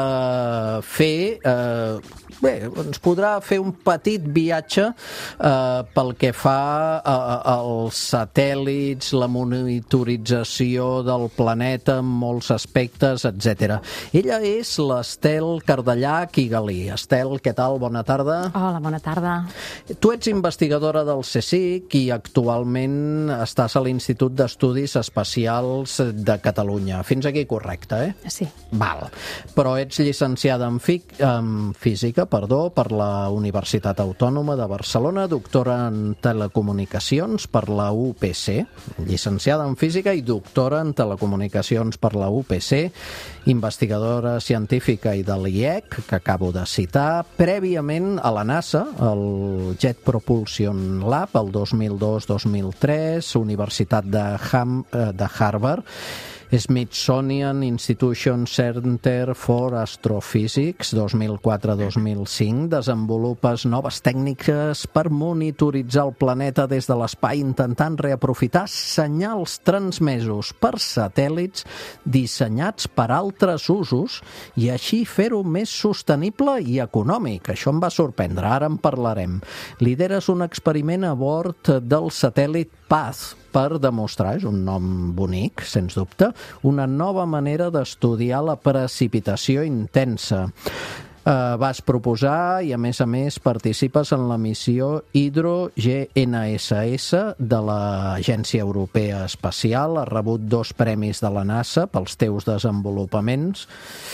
eh, fer... Eh, Bé, ens podrà fer un petit viatge eh, pel que fa als satèl·lits, la monitorització del planeta en molts aspectes, etcètera. Ella és l'Estel Cardellà Quigalí. Estel, què tal? Bona tarda. Hola, bona tarda. Tu ets investigadora del CSIC i actualment estàs a l'Institut d'Estudis Espacials de Catalunya. Fins aquí correcte, eh? Sí. Val. Però ets llicenciada en, fi en física, perdó, per la Universitat Autònoma de Barcelona, doctora en telecomunicacions per la U P C, llicenciada en física i doctora en telecomunicacions per la U P C, investigadora científica i de l'I E C, que acabo de citar, prèviament a la NASA, el Jet Propulsion Lab, el dos mil dos dos mil tres, Universitat de, Ham, de Harvard, Smithsonian Institution Center for Astrophysics, dos mil quatre dos mil cinc, desenvolupes noves tècniques per monitoritzar el planeta des de l'espai intentant reaprofitar senyals transmesos per satèl·lits dissenyats per altres usos i així fer-ho més sostenible i econòmic. Això em va sorprendre, ara en parlarem. Lideres un experiment a bord del satèl·lit Path per demostrar, és un nom bonic, sens dubte, una nova manera d'estudiar la precipitació intensa. Uh, vas proposar i, a més a més, participes en la missió Hydro G N S S de l'Agència Europea Espacial. Has rebut dos premis de la NASA pels teus desenvolupaments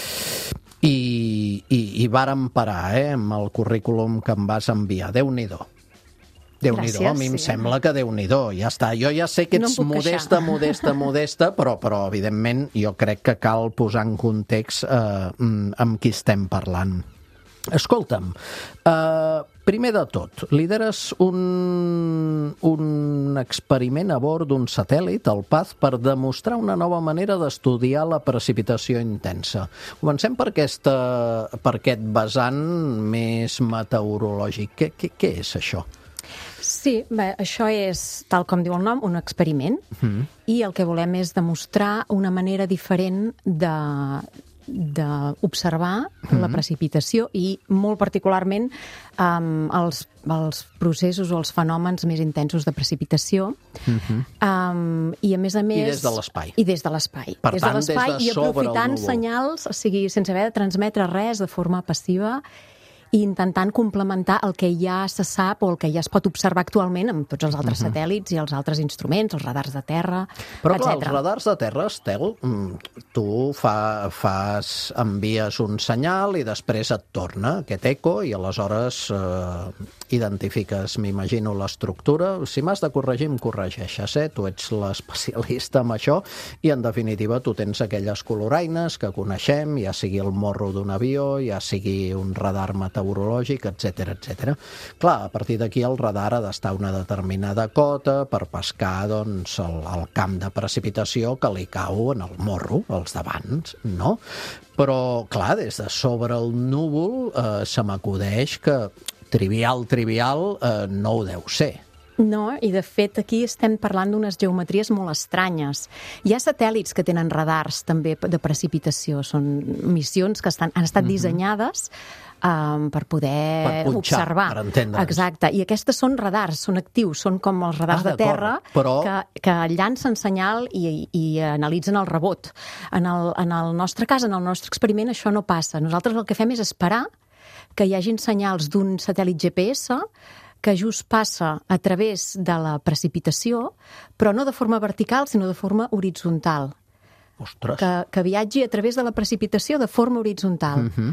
i, i, i vàrem parar eh, amb el currículum que em vas enviar. Déu-n'hi-do. Déu-n'hi-do, a mi em sí. sembla que Déu-n'hi-do, ja està. Jo ja sé que ets no modesta, modesta, modesta, però, però evidentment jo crec que cal posar en context eh, amb qui estem parlant. Escolta'm, uh, primer de tot, lideres un, un experiment a bord d'un satèl·lit, el P A Z, per demostrar una nova manera d'estudiar la precipitació intensa. Comencem per, aquesta, per aquest vessant més meteorològic. Què, què, què és això? Sí, bé, això és, tal com diu el nom, un experiment, mm. i el que volem és demostrar una manera diferent de... d'observar mm-hmm. la precipitació i molt particularment um, els, els processos o els fenòmens més intensos de precipitació mm-hmm. um, i a més a més... I des de l'espai. I des de l'espai. Per des tant, de l'espai des de i aprofitant senyals, o sigui, sense haver de transmetre res de forma passiva i intentant complementar el que ja se sap o el que ja es pot observar actualment amb tots els altres uh-huh. satèl·lits i els altres instruments, els radars de terra, Però clar, etcètera. Els radars de terra, Estel, tu fa, fas, envies un senyal i després et torna aquest eco i aleshores eh, identifiques, m'imagino, l'estructura. Si m'has de corregir, em corregeixes, eh? Tu ets l'especialista en això i, en definitiva, tu tens aquelles coloraines que coneixem, ja sigui el morro d'un avió, ja sigui un radar meteorològic, etcètera, etcètera. Clar, a partir d'aquí el radar ha d'estar a una determinada cota per pescar doncs, el, el camp de precipitació que li cau en el morro, els davants, no? Però, clar, des de sobre el núvol eh, se m'acudeix que trivial, trivial, eh, no ho deu ser. No, i de fet aquí estem parlant d'unes geometries molt estranyes. Hi ha satèl·lits que tenen radars també de precipitació, són missions que estan, han estat mm-hmm. dissenyades um, per poder per punxar, observar. Per entendre'ns. Exacte, i aquestes són radars, són actius, són com els radars ah, de terra però... que, que llancen senyal i, i analitzen el rebot. En el, en el nostre cas, en el nostre experiment, això no passa. Nosaltres el que fem és esperar que hi hagin senyals d'un satèl·lit G P S que just passa a través de la precipitació, però no de forma vertical, sinó de forma horitzontal. Ostres. Que, que viatgi a través de la precipitació de forma horitzontal. Uh-huh.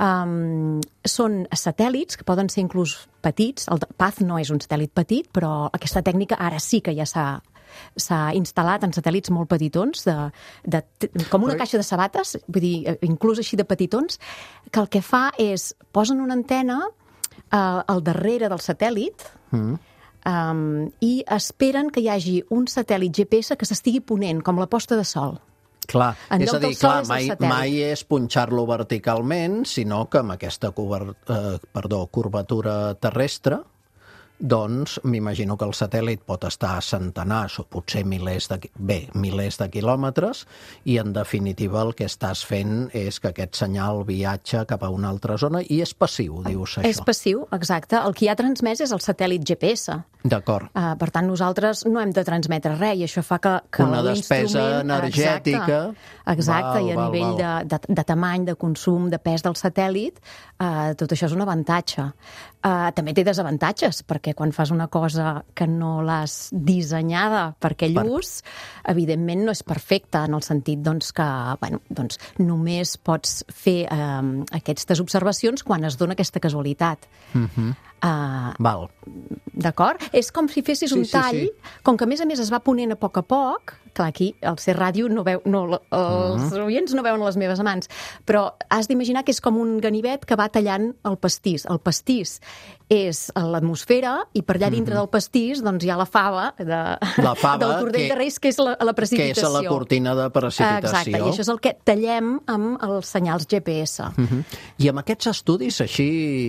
um, són satèl·lits, que poden ser inclús petits. El P A Z no és un satèl·lit petit, però aquesta tècnica ara sí que ja s'ha s'ha instal·lat en satèl·lits molt petitons, de, de, com una caixa de sabates, vull dir, inclús així de petitons, que el que fa és, posen una antena Uh, al darrere del satèl·lit mm. um, i esperen que hi hagi un satèl·lit G P S que s'estigui ponent, com la posta de sol. Clar, en és a dir, clar, mai, és mai és punxar-lo verticalment, sinó que amb aquesta covert, eh, perdó, curvatura terrestre, doncs m'imagino que el satèl·lit pot estar a centenars o potser milers de, bé, milers de quilòmetres i, en definitiva, el que estàs fent és que aquest senyal viatja cap a una altra zona i és passiu, dius això. És passiu, exacte. El que hi ha transmès és el satèl·lit G P S. D'acord. Uh, per tant, nosaltres no hem de transmetre res i això fa que, que una despesa energètica. Exacte, exacte val, i a val, nivell val. De, de, de tamany, de consum, de pes del satèl·lit, uh, tot això és un avantatge. Uh, també té desavantatges, perquè quan fas una cosa que no l'has dissenyada per aquell per... ús, evidentment no és perfecta, en el sentit doncs, que bueno, doncs, només pots fer um, aquestes observacions quan es dona aquesta casualitat. Mm-hmm. Uh, Val. D'acord? És com si fessis sí, un tall, sí, sí. com que a més a més es va ponent a poc a poc, clar, aquí al ser ràdio no veu, no, els uh-huh. oients no veuen les meves mans, però has d'imaginar que és com un ganivet que va tallant el pastís. El pastís és l'atmosfera i per allà dintre uh-huh. del pastís doncs hi ha la fava, de, la fava del Tordell que, de Reis, que és la, la precipitació. Que és la cortina de precipitació. Exacte, i això és el que tallem amb els senyals G P S. Uh-huh. I amb aquests estudis, així,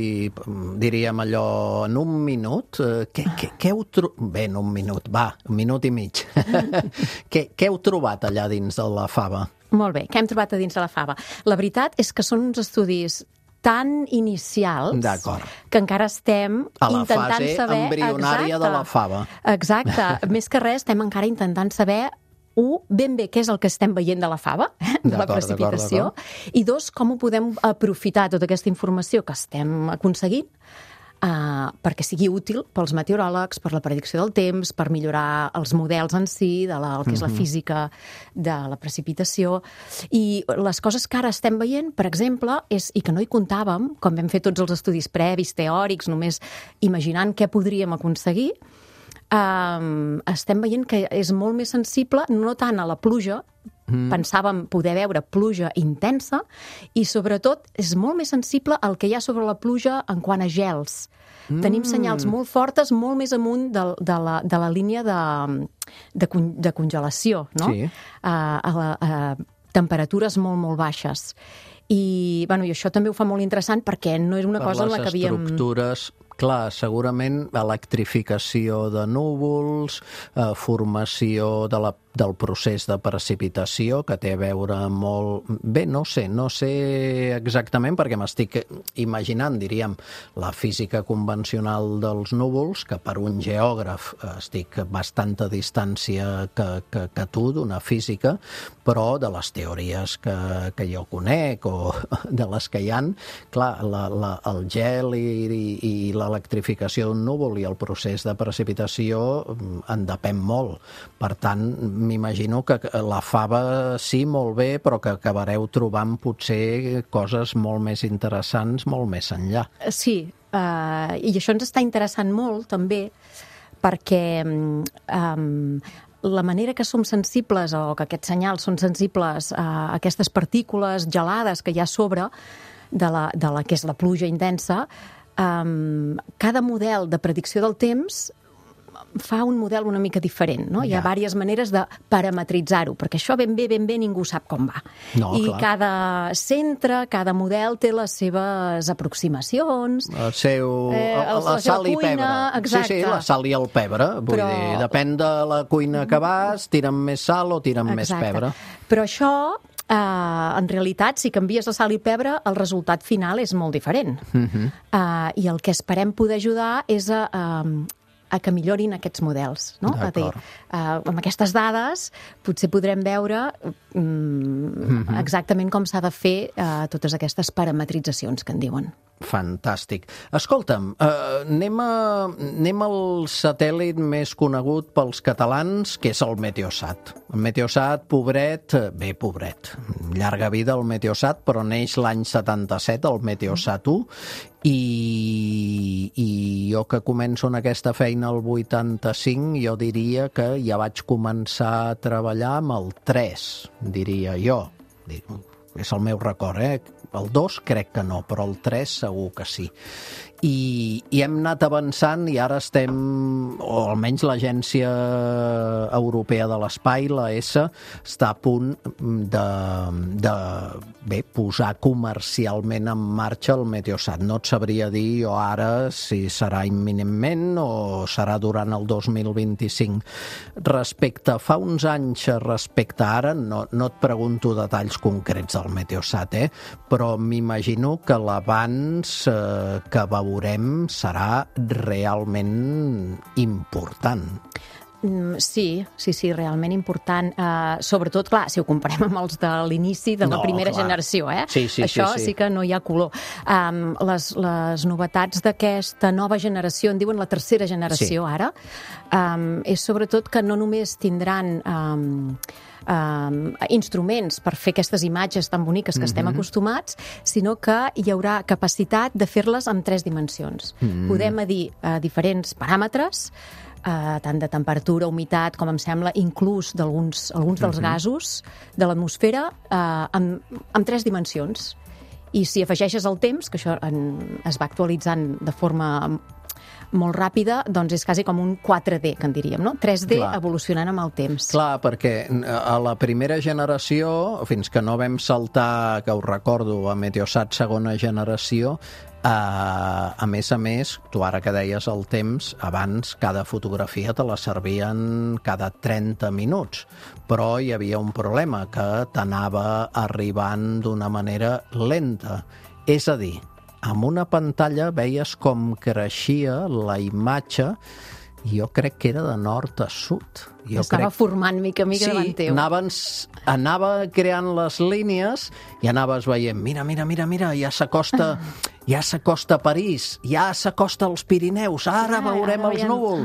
diríem allò, en un minut, eh, què, què, què heu trobat? Bé, en un minut, va, un minut i mig. què, què heu trobat allà dins de la fava? Molt bé, què hem trobat a dins de la fava? La veritat és que són uns estudis tan inicials que encara estem a la intentant fase saber... embrionària exacte, de la fava. Exacte. Més que res, estem encara intentant saber un, ben bé què és el que estem veient de la fava, de la precipitació, d'acord, d'acord. I dos, com ho podem aprofitar tota aquesta informació que estem aconseguint Uh, perquè sigui útil pels meteoròlegs, per la predicció del temps, per millorar els models en si, de la, el que és la física de la precipitació. I les coses que ara estem veient, per exemple, és, i que no hi comptàvem, com vam fer tots els estudis previs, teòrics, només imaginant què podríem aconseguir, uh, estem veient que és molt més sensible, no tant a la pluja, mm. pensàvem poder veure pluja intensa i, sobretot, és molt més sensible al que hi ha sobre la pluja en quant a gels. Mm. Tenim senyals molt fortes, molt més amunt de, de, la, de la línia de, de, de congelació, no? Sí. A, a, a temperatures molt, molt baixes. I, bueno, i això també ho fa molt interessant perquè no és una per cosa en la que havíem... Per les estructures, clar, segurament electrificació de núvols, eh, formació de la, del procés de precipitació, que té a veure molt... Bé, no sé, no sé exactament, perquè m'estic imaginant, diríem, la física convencional dels núvols, que per un geògraf estic bastanta distància que, que, que tu, d'una física, però de les teories que, que jo conec o de les que hi ha, clar, la, la, el gel i, i, i l'electrificació d'un núvol i el procés de precipitació en depèn molt. Per tant, m'imagino que la fava sí, molt bé, però que acabareu trobant potser coses molt més interessants molt més enllà. Sí, uh, i això ens està interessant molt també perquè um, la manera que som sensibles o que aquests senyals són sensibles a aquestes partícules gelades que hi ha a sobre de la, de la que és la pluja intensa, um, cada model de predicció del temps fa un model una mica diferent, no? Ja. Hi ha diverses maneres de parametritzar-ho, perquè això ben bé, ben bé ningú sap com va. No, I clar. cada centre, cada model té les seves aproximacions. El seu... Eh, la, la la sal i cuina, pebre. exacte. Sí, sí, la sal i el pebre. Vull Però... dir, depèn de la cuina que vas, tiren més sal o tiren més pebre. Però això, eh, en realitat, si canvies la sal i pebre, el resultat final és molt diferent. Uh-huh. eh, I el que esperem poder ajudar és a... a a que millorin aquests models. No? A dir, uh, amb aquestes dades potser podrem veure um, mm-hmm. exactament com s'ha de fer uh, totes aquestes parametritzacions que en diuen. Fantàstic. Escolta'm, eh, anem, a, anem al satèl·lit més conegut pels catalans, que és el Meteosat. El Meteosat, pobret, bé, pobret, llarga vida el Meteosat, però neix l'any setanta-set, el Meteosat u, i, i jo que començo en aquesta feina el vuitanta-cinc, jo diria que ja vaig començar a treballar amb el tres, diria jo. És el meu record, eh? El dos crec que no, però el tres segur que sí. I, i hem anat avançant i ara estem, o almenys l'Agència Europea de l'Espai, la E S A, està a punt de, de bé, posar comercialment en marxa el Meteosat. No et sabria dir jo ara si serà imminentment o serà durant el dos mil vint-i-cinc. Respecte a fa uns anys, respecte a ara, no, no et pregunto detalls concrets del Meteosat, eh? Però m'imagino que l'abans eh, que veurem serà realment important. Sí, sí, sí, realment important. Uh, sobretot, clar, si ho comparem amb els de l'inici de la no, primera clar. generació, eh? Sí, sí, Això sí, sí. sí que no hi ha color. Um, les, les novetats d'aquesta nova generació, en diuen la tercera generació sí. ara, um, és sobretot que no només tindran... Um, Um, instruments per fer aquestes imatges tan boniques que mm-hmm. estem acostumats, sinó que hi haurà capacitat de fer-les en tres dimensions. Mm. Podem medir uh, diferents paràmetres, uh, tant de temperatura, humitat, com em sembla, inclús d'alguns alguns dels mm-hmm. gasos de l'atmosfera, uh, amb, amb tres dimensions. I si afegeixes el temps, que això en, es va actualitzant de forma molt ràpida, doncs és quasi com un quatre D, que en diríem, no? tres D Clar. Evolucionant amb el temps. Clar, perquè a la primera generació, fins que no vam saltar, que ho recordo, a Meteosat segona generació, a, a més a més, tu ara que deies el temps, abans cada fotografia te la servien cada trenta minuts, però hi havia un problema, que t'anava arribant d'una manera lenta. És a dir, amb una pantalla veies com creixia la imatge, i jo crec que era de nord a sud. Jo Estava crec... formant mica a mica sí, davant teu. Anaven, anava creant les línies i anaves veient, mira, mira, mira, mira, ja s'acosta ja s'acosta París, ja s'acosta als Pirineus, ara Ah, veurem ara els veiem. núvols.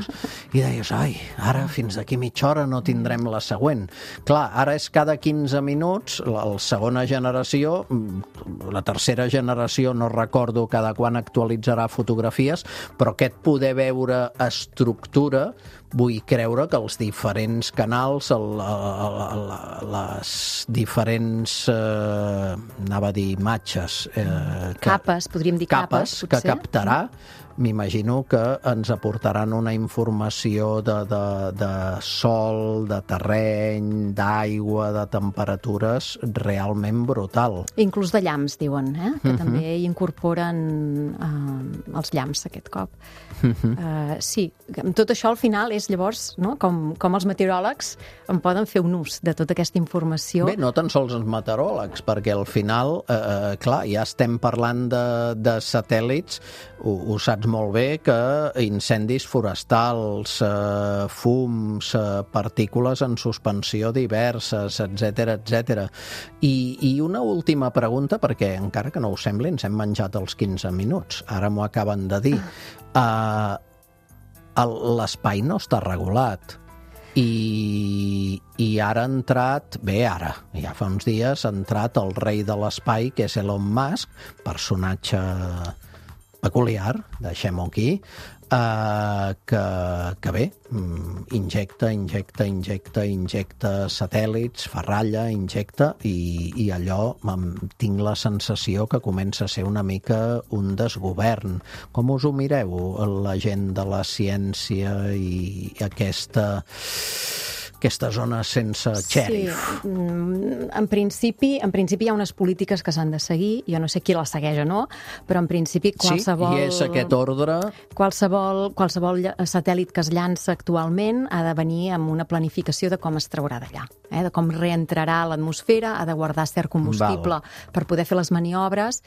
i deies, ai, ara fins d'aquí mitja hora no tindrem la següent. Clar, ara és cada quinze minuts, la, la segona generació, la tercera generació no recordo cada quan actualitzarà fotografies, però aquest poder veure estructura, vull creure que els diferents canals, el, el, el, les diferents, eh, anava a dir imatges, eh, que, capes, podríem dir capes, capes que captarà, m'imagino que ens aportaran una informació de, de, de sol, de terreny, d'aigua, de temperatures realment brutal. Inclús de llamps, diuen, eh? que uh-huh. també hi incorporen uh, els llamps aquest cop. Uh-huh. Uh, sí, tot això al final és llavors, no? com, com els meteoròlegs en poden fer un ús de tota aquesta informació. Bé, no tan sols els meteoròlegs, perquè al final, eh, clar, ja estem parlant de, de satèl·lits, ho, ho saps molt bé, que incendis forestals, eh, fums, eh, partícules en suspensió diverses, etcètera, etcètera. I, I una última pregunta, perquè encara que no ho sembli, ens hem menjat els quinze minuts. Ara m'ho acaben de dir. Uh, l'espai no està regulat. I, i ara ha entrat, bé ara, ja fa uns dies ha entrat el rei de l'espai, que és Elon Musk, personatge peculiar, deixem-ho aquí, eh, que, que bé, injecta, injecta, injecta, injecta satèl·lits, fa ratlla, injecta, i, i allò tinc la sensació que comença a ser una mica un desgovern. Com us ho mireu, la gent de la ciència i aquesta... aquesta zona sense xèrif? Sí, en principi, en principi hi ha unes polítiques que s'han de seguir, jo no sé qui les segueix o no, però en principi qualsevol... Sí, i és aquest ordre... Qualsevol, qualsevol satèl·lit que es llança actualment ha de venir amb una planificació de com es traurà d'allà, eh? de com reentrarà a l'atmosfera, ha de guardar cert combustible Val. Per poder fer les maniobres,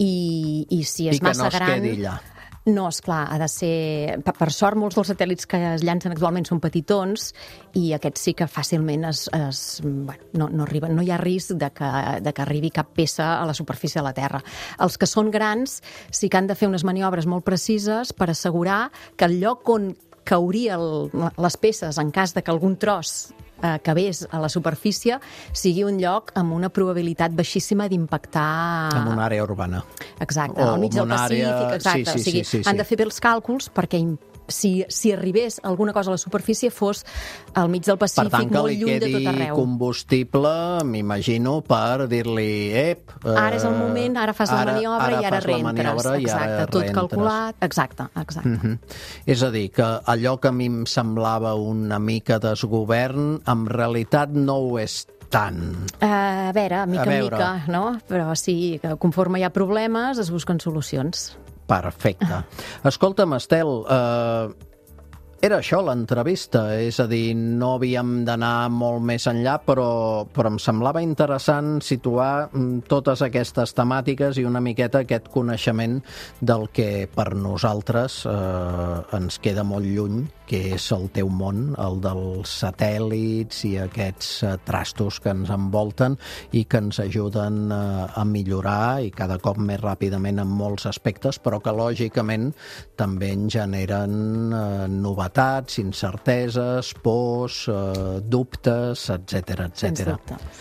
i, i si és I massa gran... I que no es quedi allà. No, esclar, ha de ser... Per, per sort, molts dels satèl·lits que es llancen actualment són petitons i aquests sí que fàcilment es, es, bueno, no, no, arriben, no hi ha risc de que, de que arribi cap peça a la superfície de la Terra. Els que són grans sí que han de fer unes maniobres molt precises per assegurar que el lloc on cauria el, les peces en cas de que algun tros eh, acabés a la superfície sigui un lloc amb una probabilitat baixíssima d'impactar... En una àrea urbana. Exacte, o al mig del Pacífic, àrea... exacte. Sí, sí, o sigui, sí, sí, sí. han de fer bé els càlculs perquè si, si arribés alguna cosa a la superfície fos al mig del Pacífic, per tant, molt lluny de tot arreu. Per tant, que li quedi combustible, m'imagino, per dir-li, ep... Eh, ara és el moment, ara fas la ara, maniobra ara i ara reentres. Exacte, i ara tot reentres. Calculat. Exacte, exacte. Uh-huh. És a dir, que allò que a mi em semblava una mica desgovern, en realitat no ho és tant. Uh, a veure, mica a en mica, no? Però sí, que conforme hi ha problemes es busquen solucions. Perfecte. Escolta'm, Estel, eh, era això l'entrevista, és a dir, no havíem d'anar molt més enllà, però, però em semblava interessant situar totes aquestes temàtiques i una miqueta aquest coneixement del que per nosaltres eh, ens queda molt lluny, que és el teu món, el dels satèl·lits i aquests eh, trastos que ens envolten i que ens ajuden eh, a millorar i cada cop més ràpidament en molts aspectes, però que lògicament també en generen eh, novetats, incerteses, pors, eh, dubtes, etcètera, etcètera.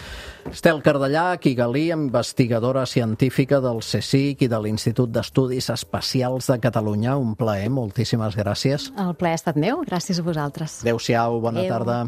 Estel Cardellà, Kigali, investigadora científica del CSIC i de l'Institut d'Estudis Espacials de Catalunya. Un plaer, moltíssimes gràcies. El plaer ha estat meu, gràcies a vosaltres. Adéu-siau, bona Adéu. tarda.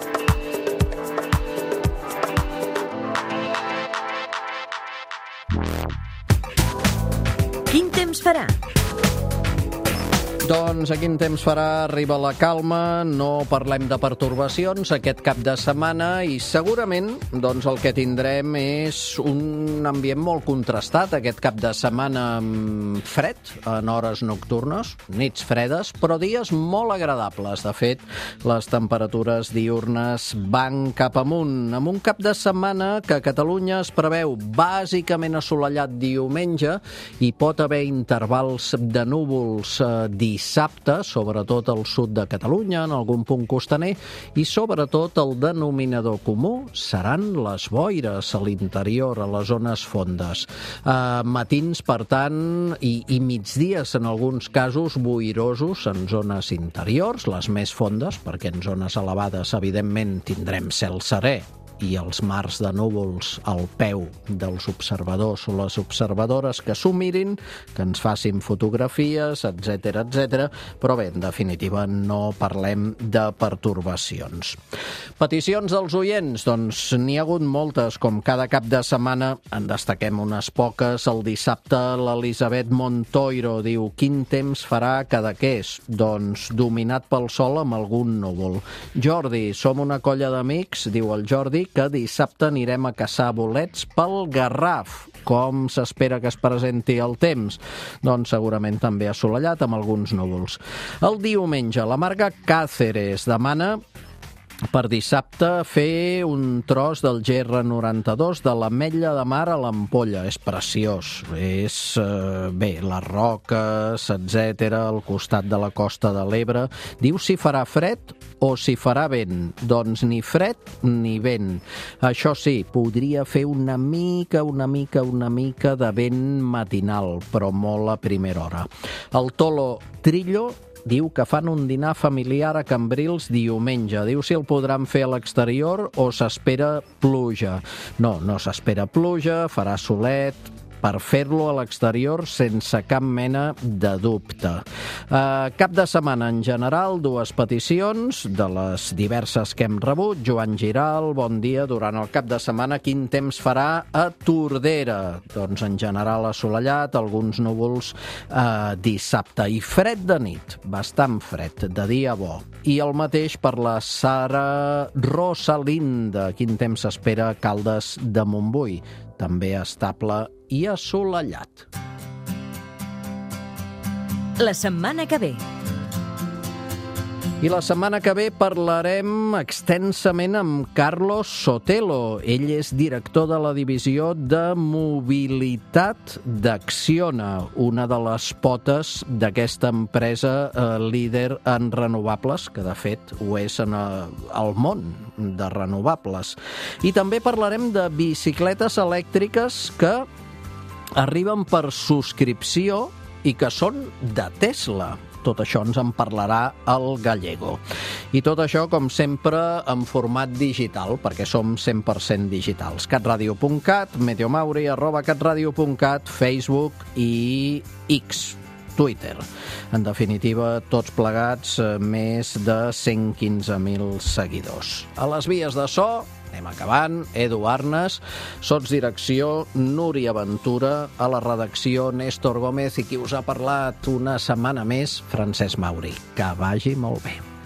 Quin temps farà? Doncs a quin temps farà? Arriba la calma, no parlem de pertorbacions aquest cap de setmana i segurament doncs, el que tindrem és un ambient molt contrastat aquest cap de setmana amb fred en hores nocturnes, nits fredes, però dies molt agradables. De fet, les temperatures diurnes van cap amunt, amb un cap de setmana que a Catalunya es preveu bàsicament assolellat diumenge i pot haver intervals de núvols eh, dissabte dissabte, sobretot al sud de Catalunya, en algun punt costaner, i sobretot el denominador comú seran les boires a l'interior, a les zones fondes. Uh, matins, per tant, i, i migdies, en alguns casos, boirosos en zones interiors, les més fondes, perquè en zones elevades, evidentment, tindrem cel serè i els mars de núvols al peu dels observadors o les observadores que s'ho mirin, que ens facin fotografies, etcètera, etcètera, però bé, en definitiva, no parlem de pertorbacions. Peticions dels oients? Doncs n'hi ha hagut moltes, com cada cap de setmana, en destaquem unes poques. El dissabte l'Elisabet Montoiro diu: quin temps farà a Cadaqués? Doncs dominat pel sol amb algun núvol. Jordi, som una colla d'amics, diu el Jordi, que dissabte anirem a caçar bolets pel Garraf. Com s'espera que es presenti el temps? Doncs segurament també assolellat amb alguns núvols. El diumenge, la Marga Cáceres demana per dissabte fer un tros del G R noranta-dos de l'Ametlla de Mar a l'Ampolla. És preciós. És, eh, bé, les roques, etcètera, al costat de la costa de l'Ebre. Diu si farà fred o si farà vent. Doncs ni fred ni vent. Això sí, podria fer una mica, una mica, una mica de vent matinal, però molt a primera hora. El Tolo Trillo diu que fan un dinar familiar a Cambrils diumenge. Diu si el podran fer a l'exterior o s'espera pluja. No, no s'espera pluja, farà solet, per fer-lo a l'exterior sense cap mena de dubte. Uh, cap de setmana en general, dues peticions de les diverses que hem rebut. Joan Giral, bon dia. Durant el cap de setmana, quin temps farà a Tordera? Doncs en general assolellat, alguns núvols uh, dissabte. I fred de nit, bastant fred, de dia bo. I el mateix per la Sara Rosalinda. Quin temps s'espera a Caldes de Montbui? També estable i assolellat. La setmana que ve. I la setmana que ve parlarem extensament amb Carlos Sotelo. Ell és director de la divisió de mobilitat d'Acciona, una de les potes d'aquesta empresa eh, líder en renovables, que de fet ho és en el món de renovables. I també parlarem de bicicletes elèctriques que arriben per subscripció i que són de Tesla. Tot això ens en parlarà el Gallego. I tot això, com sempre, en format digital, perquè som cent per cent digitals. catradio punt cat, meteomauri, arroba catradio punt cat, Facebook i X, Twitter. En definitiva, tots plegats, més de cent quinze mil seguidors. A les vies de so, anem acabant, Edu Arnes, sotsdirecció Núria Ventura, a la redacció Néstor Gómez i qui us ha parlat una setmana més, Francesc Mauri. Que vagi molt bé.